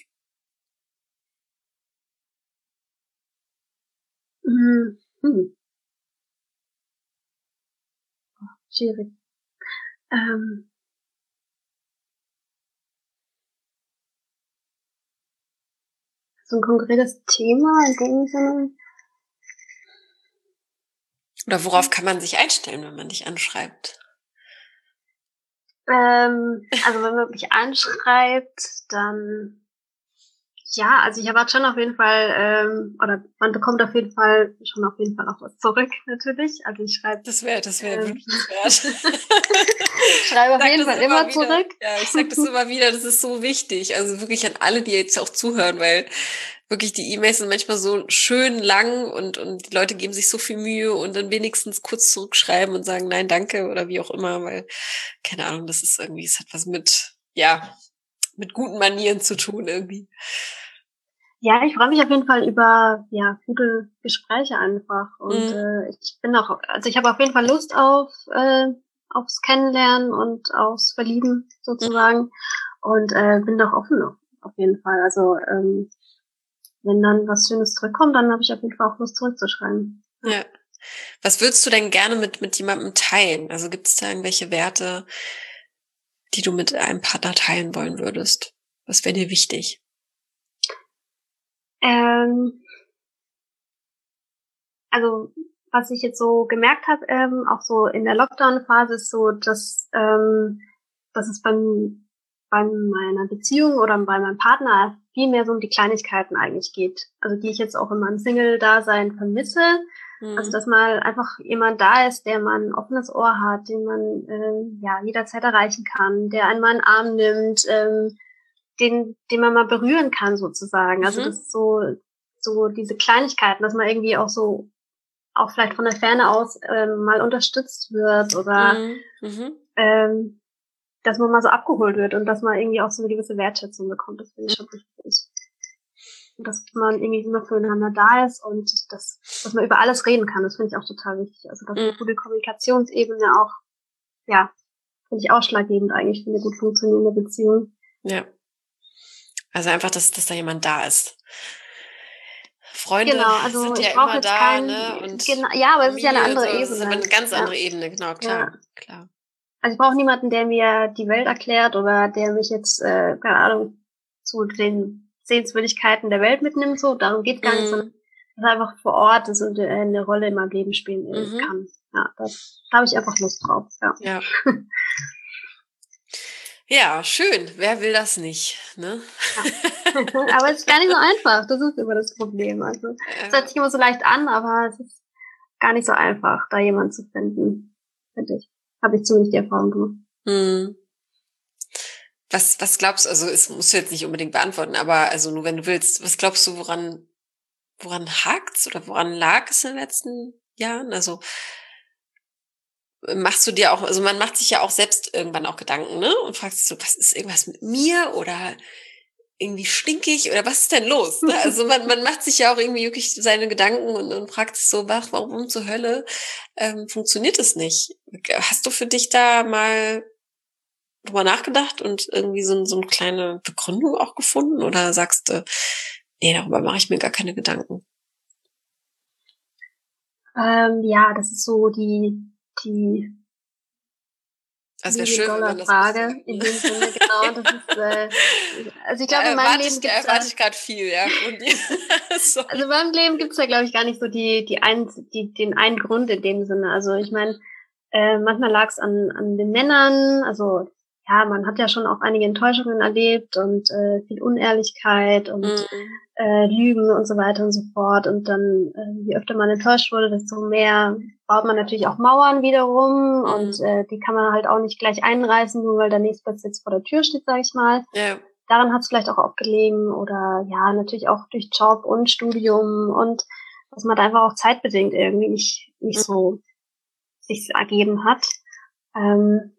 Hm. Hm. Schwierig. Ähm. So ein konkretes Thema in dem Sinne. Oder worauf kann man sich einstellen, wenn man dich anschreibt? Ähm, also wenn man mich anschreibt, dann ja, also ich erwarte schon auf jeden Fall, ähm, oder man bekommt auf jeden Fall schon auf jeden Fall auch was zurück, natürlich. Also ich schreibe. Das wäre, das wäre ähm, wünschenswert. Ich schreibe auf jeden Fall immer, immer zurück. Ja, ich sag das immer wieder, das ist so wichtig. Also wirklich an alle, die jetzt auch zuhören, weil wirklich die E-Mails sind manchmal so schön lang und, und die Leute geben sich so viel Mühe und dann wenigstens kurz zurückschreiben und sagen, nein, danke oder wie auch immer, weil, keine Ahnung, das ist irgendwie, es hat was mit, ja, mit guten Manieren zu tun irgendwie. Ja, ich freue mich auf jeden Fall über ja gute Gespräche einfach und mhm. äh, ich bin auch, also ich habe auf jeden Fall Lust auf äh, aufs Kennenlernen und aufs Verlieben sozusagen mhm. und äh, bin doch offen auf jeden Fall. Also ähm, wenn dann was Schönes zurückkommt, dann habe ich auf jeden Fall auch Lust zurückzuschreiben. Ja. ja. Was würdest du denn gerne mit mit jemandem teilen? Also gibt es da irgendwelche Werte, die du mit einem Partner teilen wollen würdest? Was wäre dir wichtig? Ähm, also was ich jetzt so gemerkt habe, ähm, auch so in der Lockdown-Phase ist so, dass ähm, dass es beim bei meiner Beziehung oder bei meinem Partner viel mehr so um die Kleinigkeiten eigentlich geht. Also die ich jetzt auch in meinem Single-Dasein vermisse. Mhm. Also dass mal einfach jemand da ist, der mal ein offenes Ohr hat, den man ähm, ja jederzeit erreichen kann, der einen mal in den Arm nimmt, ähm, den, den man mal berühren kann sozusagen. Also mhm. das ist so, so diese Kleinigkeiten, dass man irgendwie auch so, auch vielleicht von der Ferne aus ähm, mal unterstützt wird oder mhm. ähm, dass man mal so abgeholt wird und dass man irgendwie auch so eine gewisse Wertschätzung bekommt. Das finde ich schon wichtig. Und dass man irgendwie immer füreinander da ist und dass, dass man über alles reden kann. Das finde ich auch total wichtig. Also dass eine gute Kommunikationsebene auch, ja, finde ich ausschlaggebend eigentlich für eine gut funktionierende Beziehung. Ja. Also einfach, dass, dass da jemand da ist. Freunde genau, also sind ich ja immer da, kein, ne? Und genau, ja, aber es ist ja eine andere so, Ebene. Das ist aber eine ganz andere ja. Ebene, genau, klar, ja. klar. Also ich brauche niemanden, der mir die Welt erklärt oder der mich jetzt, äh, keine Ahnung, zu den Sehenswürdigkeiten der Welt mitnimmt. So, darum geht's gar nicht, sondern Mhm. dass einfach vor Ort ist und äh, eine Rolle in meinem Leben spielen äh, Mhm. kann. Ja, da, da habe ich einfach Lust drauf. Ja. Ja. Ja, schön. Wer will das nicht, ne? Ja. Aber es ist gar nicht so einfach. Das ist immer das Problem. Also es hört sich immer so leicht an, aber es ist gar nicht so einfach, da jemanden zu finden, finde ich. Habe ich zumindest die Erfahrung gemacht. Hm. Was, was glaubst du, also es musst du jetzt nicht unbedingt beantworten, aber also nur wenn du willst, was glaubst du, woran, woran hakt's oder woran lag es in den letzten Jahren? Also machst du dir auch, also man macht sich ja auch selbst irgendwann auch Gedanken, ne? Und fragt sich so, was ist irgendwas mit mir oder irgendwie stinkig oder was ist denn los? Ne? Also man, man macht sich ja auch irgendwie wirklich seine Gedanken und, und fragt sich so, wach, warum zur Hölle ähm, funktioniert es nicht? Hast du für dich da mal drüber nachgedacht und irgendwie so, so eine kleine Begründung auch gefunden? Oder sagst du, nee, darüber mache ich mir gar keine Gedanken? Ähm, ja, das ist so die, die Das wäre schön, wenn man das wüsste. Million-Dollar-Frage in dem Sinne, genau. Das ist, äh, also ich Da glaube, in meinem erwarte Leben ich, da gibt's erwarte da, ich gerade viel, ja, von dir. also Sorry. in meinem Leben gibt's da, glaube ich, gar nicht so die, die ein, die, den einen Grund in dem Sinne. Also ich meine, äh, manchmal lag es an, an den Männern, also ja, man hat ja schon auch einige Enttäuschungen erlebt und äh, viel Unehrlichkeit und Mhm. äh, Lügen und so weiter und so fort. Und dann, äh, je öfter man enttäuscht wurde, desto mehr baut man natürlich auch Mauern wiederum und Mhm. äh, die kann man halt auch nicht gleich einreißen, nur weil der Nächstbeste jetzt vor der Tür steht, sage ich mal. Ja. Daran hat es vielleicht auch aufgelegen oder ja, natürlich auch durch Job und Studium und dass man da einfach auch zeitbedingt irgendwie nicht, nicht so sich ergeben hat. Ähm,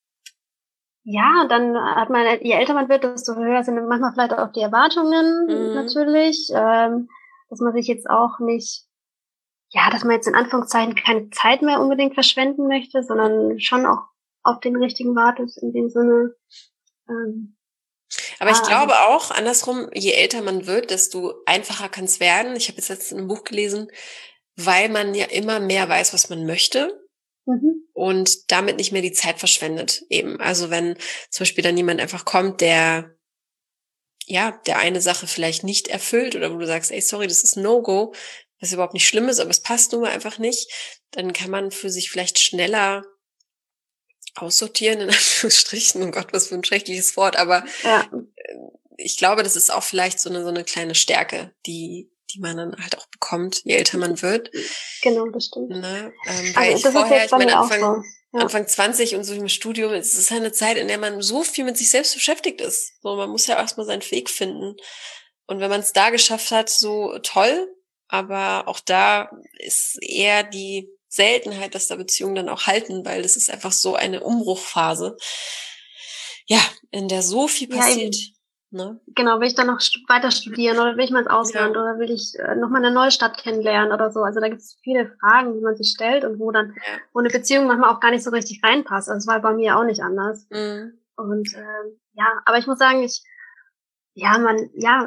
ja, und dann hat man, je älter man wird, desto höher sind manchmal vielleicht auch die Erwartungen Mhm. natürlich, ähm, dass man sich jetzt auch nicht, ja, dass man jetzt in Anführungszeichen keine Zeit mehr unbedingt verschwenden möchte, sondern schon auch auf den richtigen wartet in dem Sinne. Ähm, Aber ich ja, also, glaube auch, andersrum, je älter man wird, desto einfacher kann es werden. Ich habe jetzt letztens in einem Buch gelesen, weil man ja immer mehr weiß, was man möchte mhm, und damit nicht mehr die Zeit verschwendet eben. Also wenn zum Beispiel dann jemand einfach kommt, der ja, der eine Sache vielleicht nicht erfüllt oder wo du sagst, ey, sorry, das ist No-Go, was überhaupt nicht schlimm ist, aber es passt nun mal einfach nicht, dann kann man für sich vielleicht schneller aussortieren, in Anführungsstrichen. Oh Gott, was für ein schreckliches Wort, aber ja, ich glaube, das ist auch vielleicht so eine, so eine kleine Stärke, die, die man dann halt auch bekommt, je älter man wird. genau, das stimmt. Ne? Ähm, weil Also ich das ist vorher, jetzt ich bei meine, mir auch Anfang, so. Ja, Anfang zwanzig und so im Studium, es ist eine Zeit, in der man so viel mit sich selbst beschäftigt ist. So, man muss ja erstmal seinen Weg finden. Und wenn man es da geschafft hat, so toll, aber auch da ist eher die Seltenheit, dass da Beziehungen dann auch halten, weil das ist einfach so eine Umbruchphase. Ja, in der so viel ja passiert. eben. Ne? Genau, will ich dann noch stu weiter studieren oder will ich mal ins Ja, Ausland oder will ich äh, noch mal eine neue Stadt kennenlernen oder so. Also da gibt es viele Fragen, die man sich stellt und wo dann, ja. wo eine Beziehung manchmal auch gar nicht so richtig reinpasst. Also das war bei mir auch nicht anders. Mhm. Und ähm, ja, aber ich muss sagen, ich, ja, man, ja,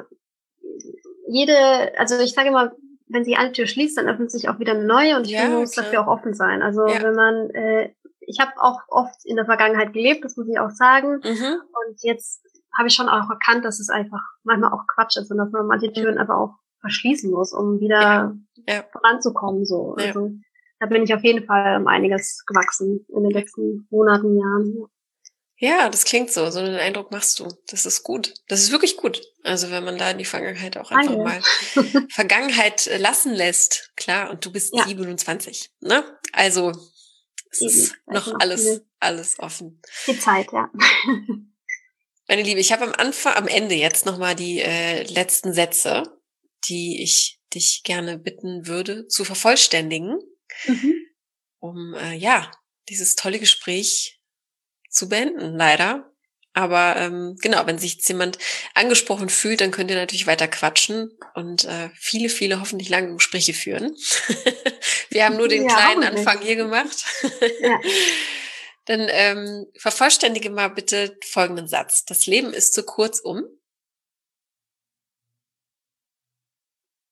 jede, also ich sage immer, wenn sich eine Tür schließt, dann öffnet sich auch wieder eine neue und ich finde, man Ja, muss klar. dafür auch offen sein. Also Ja. wenn man, äh, ich habe auch oft in der Vergangenheit gelebt, das muss ich auch sagen. Mhm. Und jetzt habe ich schon auch erkannt, dass es einfach manchmal auch Quatsch ist und dass man manche Türen einfach auch verschließen muss, um Ja, wieder ja, voranzukommen. So. ja. Also da bin ich auf jeden Fall um einiges gewachsen in den letzten Monaten, Jahren. Ja, das klingt so. So einen Eindruck machst du. Das ist gut. Das ist wirklich gut. Also wenn man da in die Vergangenheit auch einfach Danke. mal Vergangenheit äh, lassen lässt. Klar, und du bist Ja, siebenundzwanzig, ne? Also es ist eben. Da ist noch noch alles, viel, alles offen. viel Zeit, ja. Meine Liebe, ich habe am Anfang, am Ende jetzt nochmal die äh, letzten Sätze, die ich dich gerne bitten würde zu vervollständigen, Mhm. um äh, ja, dieses tolle Gespräch zu beenden, leider. Aber ähm, genau, wenn sich jetzt jemand angesprochen fühlt, dann könnt ihr natürlich weiter quatschen und äh, viele, viele hoffentlich lange Gespräche führen. Wir haben nur den Ja, kleinen hoffentlich. Anfang hier gemacht. Ja. Dann ähm, vervollständige mal bitte folgenden Satz. Das Leben ist zu kurz, um.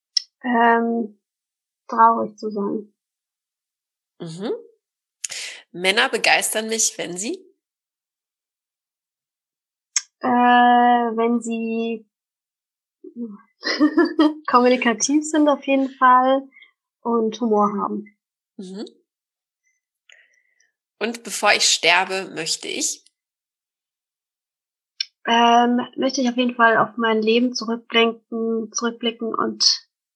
Ähm, traurig zu sein. Mhm. Männer begeistern mich, wenn sie? Äh, wenn sie kommunikativ sind auf jeden Fall und Humor haben. Mhm. Und bevor ich sterbe, möchte ich? Ähm, möchte ich auf jeden Fall auf mein Leben zurückblicken, zurückblicken und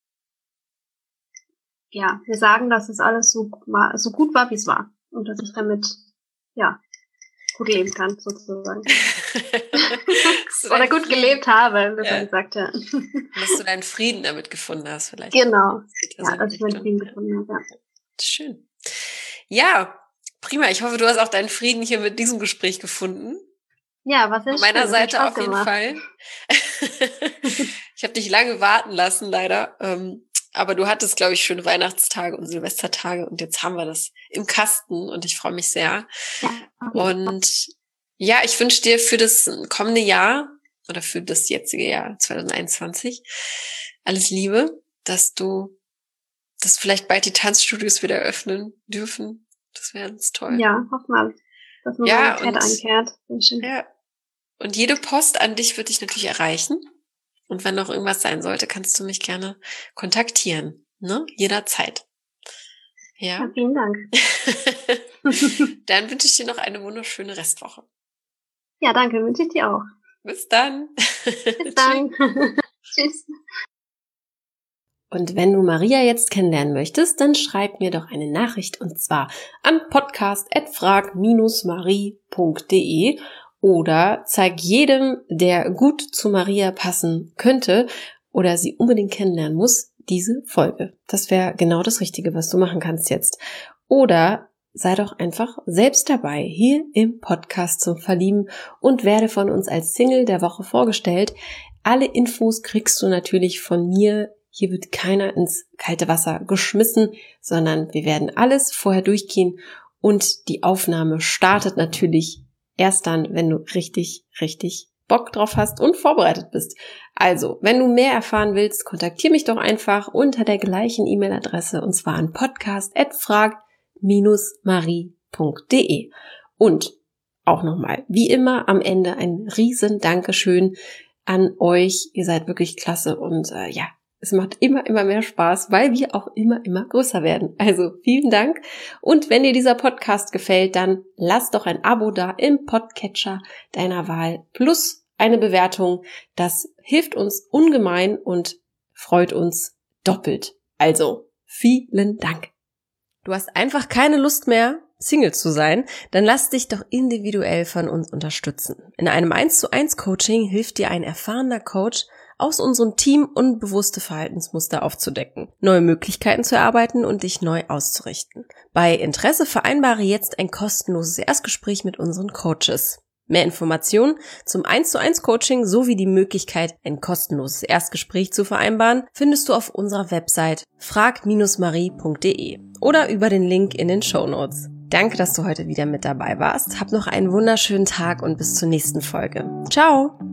ja, wir sagen, dass es alles so, so gut war, wie es war. Und dass ich damit, ja, gut leben kann, sozusagen. Oder gut Frieden gelebt habe, besser ja. gesagt, ja. Dass du deinen Frieden damit gefunden hast, vielleicht. Genau. Ja, dass ich meinen Frieden gefunden habe, ja. Schön. Ja, prima. Ich hoffe, du hast auch deinen Frieden hier mit diesem Gespräch gefunden. Ja, was ist Von meiner schön, Seite auf jeden gemacht. Fall. Ich habe dich lange warten lassen, leider. Aber du hattest, glaube ich, schöne Weihnachtstage und Silvestertage und jetzt haben wir das im Kasten und ich freue mich sehr. Ja. Und ja, ich wünsche dir für das kommende Jahr oder für das jetzige Jahr zwanzig einundzwanzig alles Liebe, dass du, dass vielleicht bald die Tanzstudios wieder öffnen dürfen. Das wäre ganz toll. Ja, hoffen wir, dass man ja, Zeit einkehrt. Ja, und jede Post an dich wird dich natürlich erreichen. Und wenn noch irgendwas sein sollte, kannst du mich gerne kontaktieren, ne? Jederzeit. Ja. Ja, vielen Dank. Dann wünsche ich dir noch eine wunderschöne Restwoche. Ja, danke, wünsche ich dir auch. Bis dann. Bis dann. Tschüss. Und wenn du Maria jetzt kennenlernen möchtest, dann schreib mir doch eine Nachricht und zwar an podcast at frag dash marie punkt de oder zeig jedem, der gut zu Maria passen könnte oder sie unbedingt kennenlernen muss, diese Folge. Das wäre genau das Richtige, was du machen kannst jetzt. Oder sei doch einfach selbst dabei, hier im Podcast zum Verlieben und werde von uns als Single der Woche vorgestellt. Alle Infos kriegst du natürlich von mir. Hier wird keiner ins kalte Wasser geschmissen, sondern wir werden alles vorher durchgehen und die Aufnahme startet natürlich erst dann, wenn du richtig, richtig Bock drauf hast und vorbereitet bist. Also, wenn du mehr erfahren willst, kontaktiere mich doch einfach unter der gleichen E-Mail-Adresse und zwar an podcast at frag dash marie punkt de. Und auch nochmal, wie immer am Ende ein riesen Dankeschön an euch. Ihr seid wirklich klasse und äh, ja, es macht immer, immer mehr Spaß, weil wir auch immer, immer größer werden. Also vielen Dank. Und wenn dir dieser Podcast gefällt, dann lass doch ein Abo da im Podcatcher deiner Wahl plus eine Bewertung. Das hilft uns ungemein und freut uns doppelt. Also vielen Dank. Du hast einfach keine Lust mehr, Single zu sein, dann lass dich doch individuell von uns unterstützen. In einem eins zu eins Coaching hilft dir ein erfahrener Coach, aus unserem Team unbewusste Verhaltensmuster aufzudecken, neue Möglichkeiten zu erarbeiten und dich neu auszurichten. Bei Interesse vereinbare jetzt ein kostenloses Erstgespräch mit unseren Coaches. Mehr Informationen zum eins zu eins Coaching sowie die Möglichkeit, ein kostenloses Erstgespräch zu vereinbaren, findest du auf unserer Website frag dash marie punkt de oder über den Link in den Shownotes. Danke, dass du heute wieder mit dabei warst. Hab noch einen wunderschönen Tag und bis zur nächsten Folge. Ciao!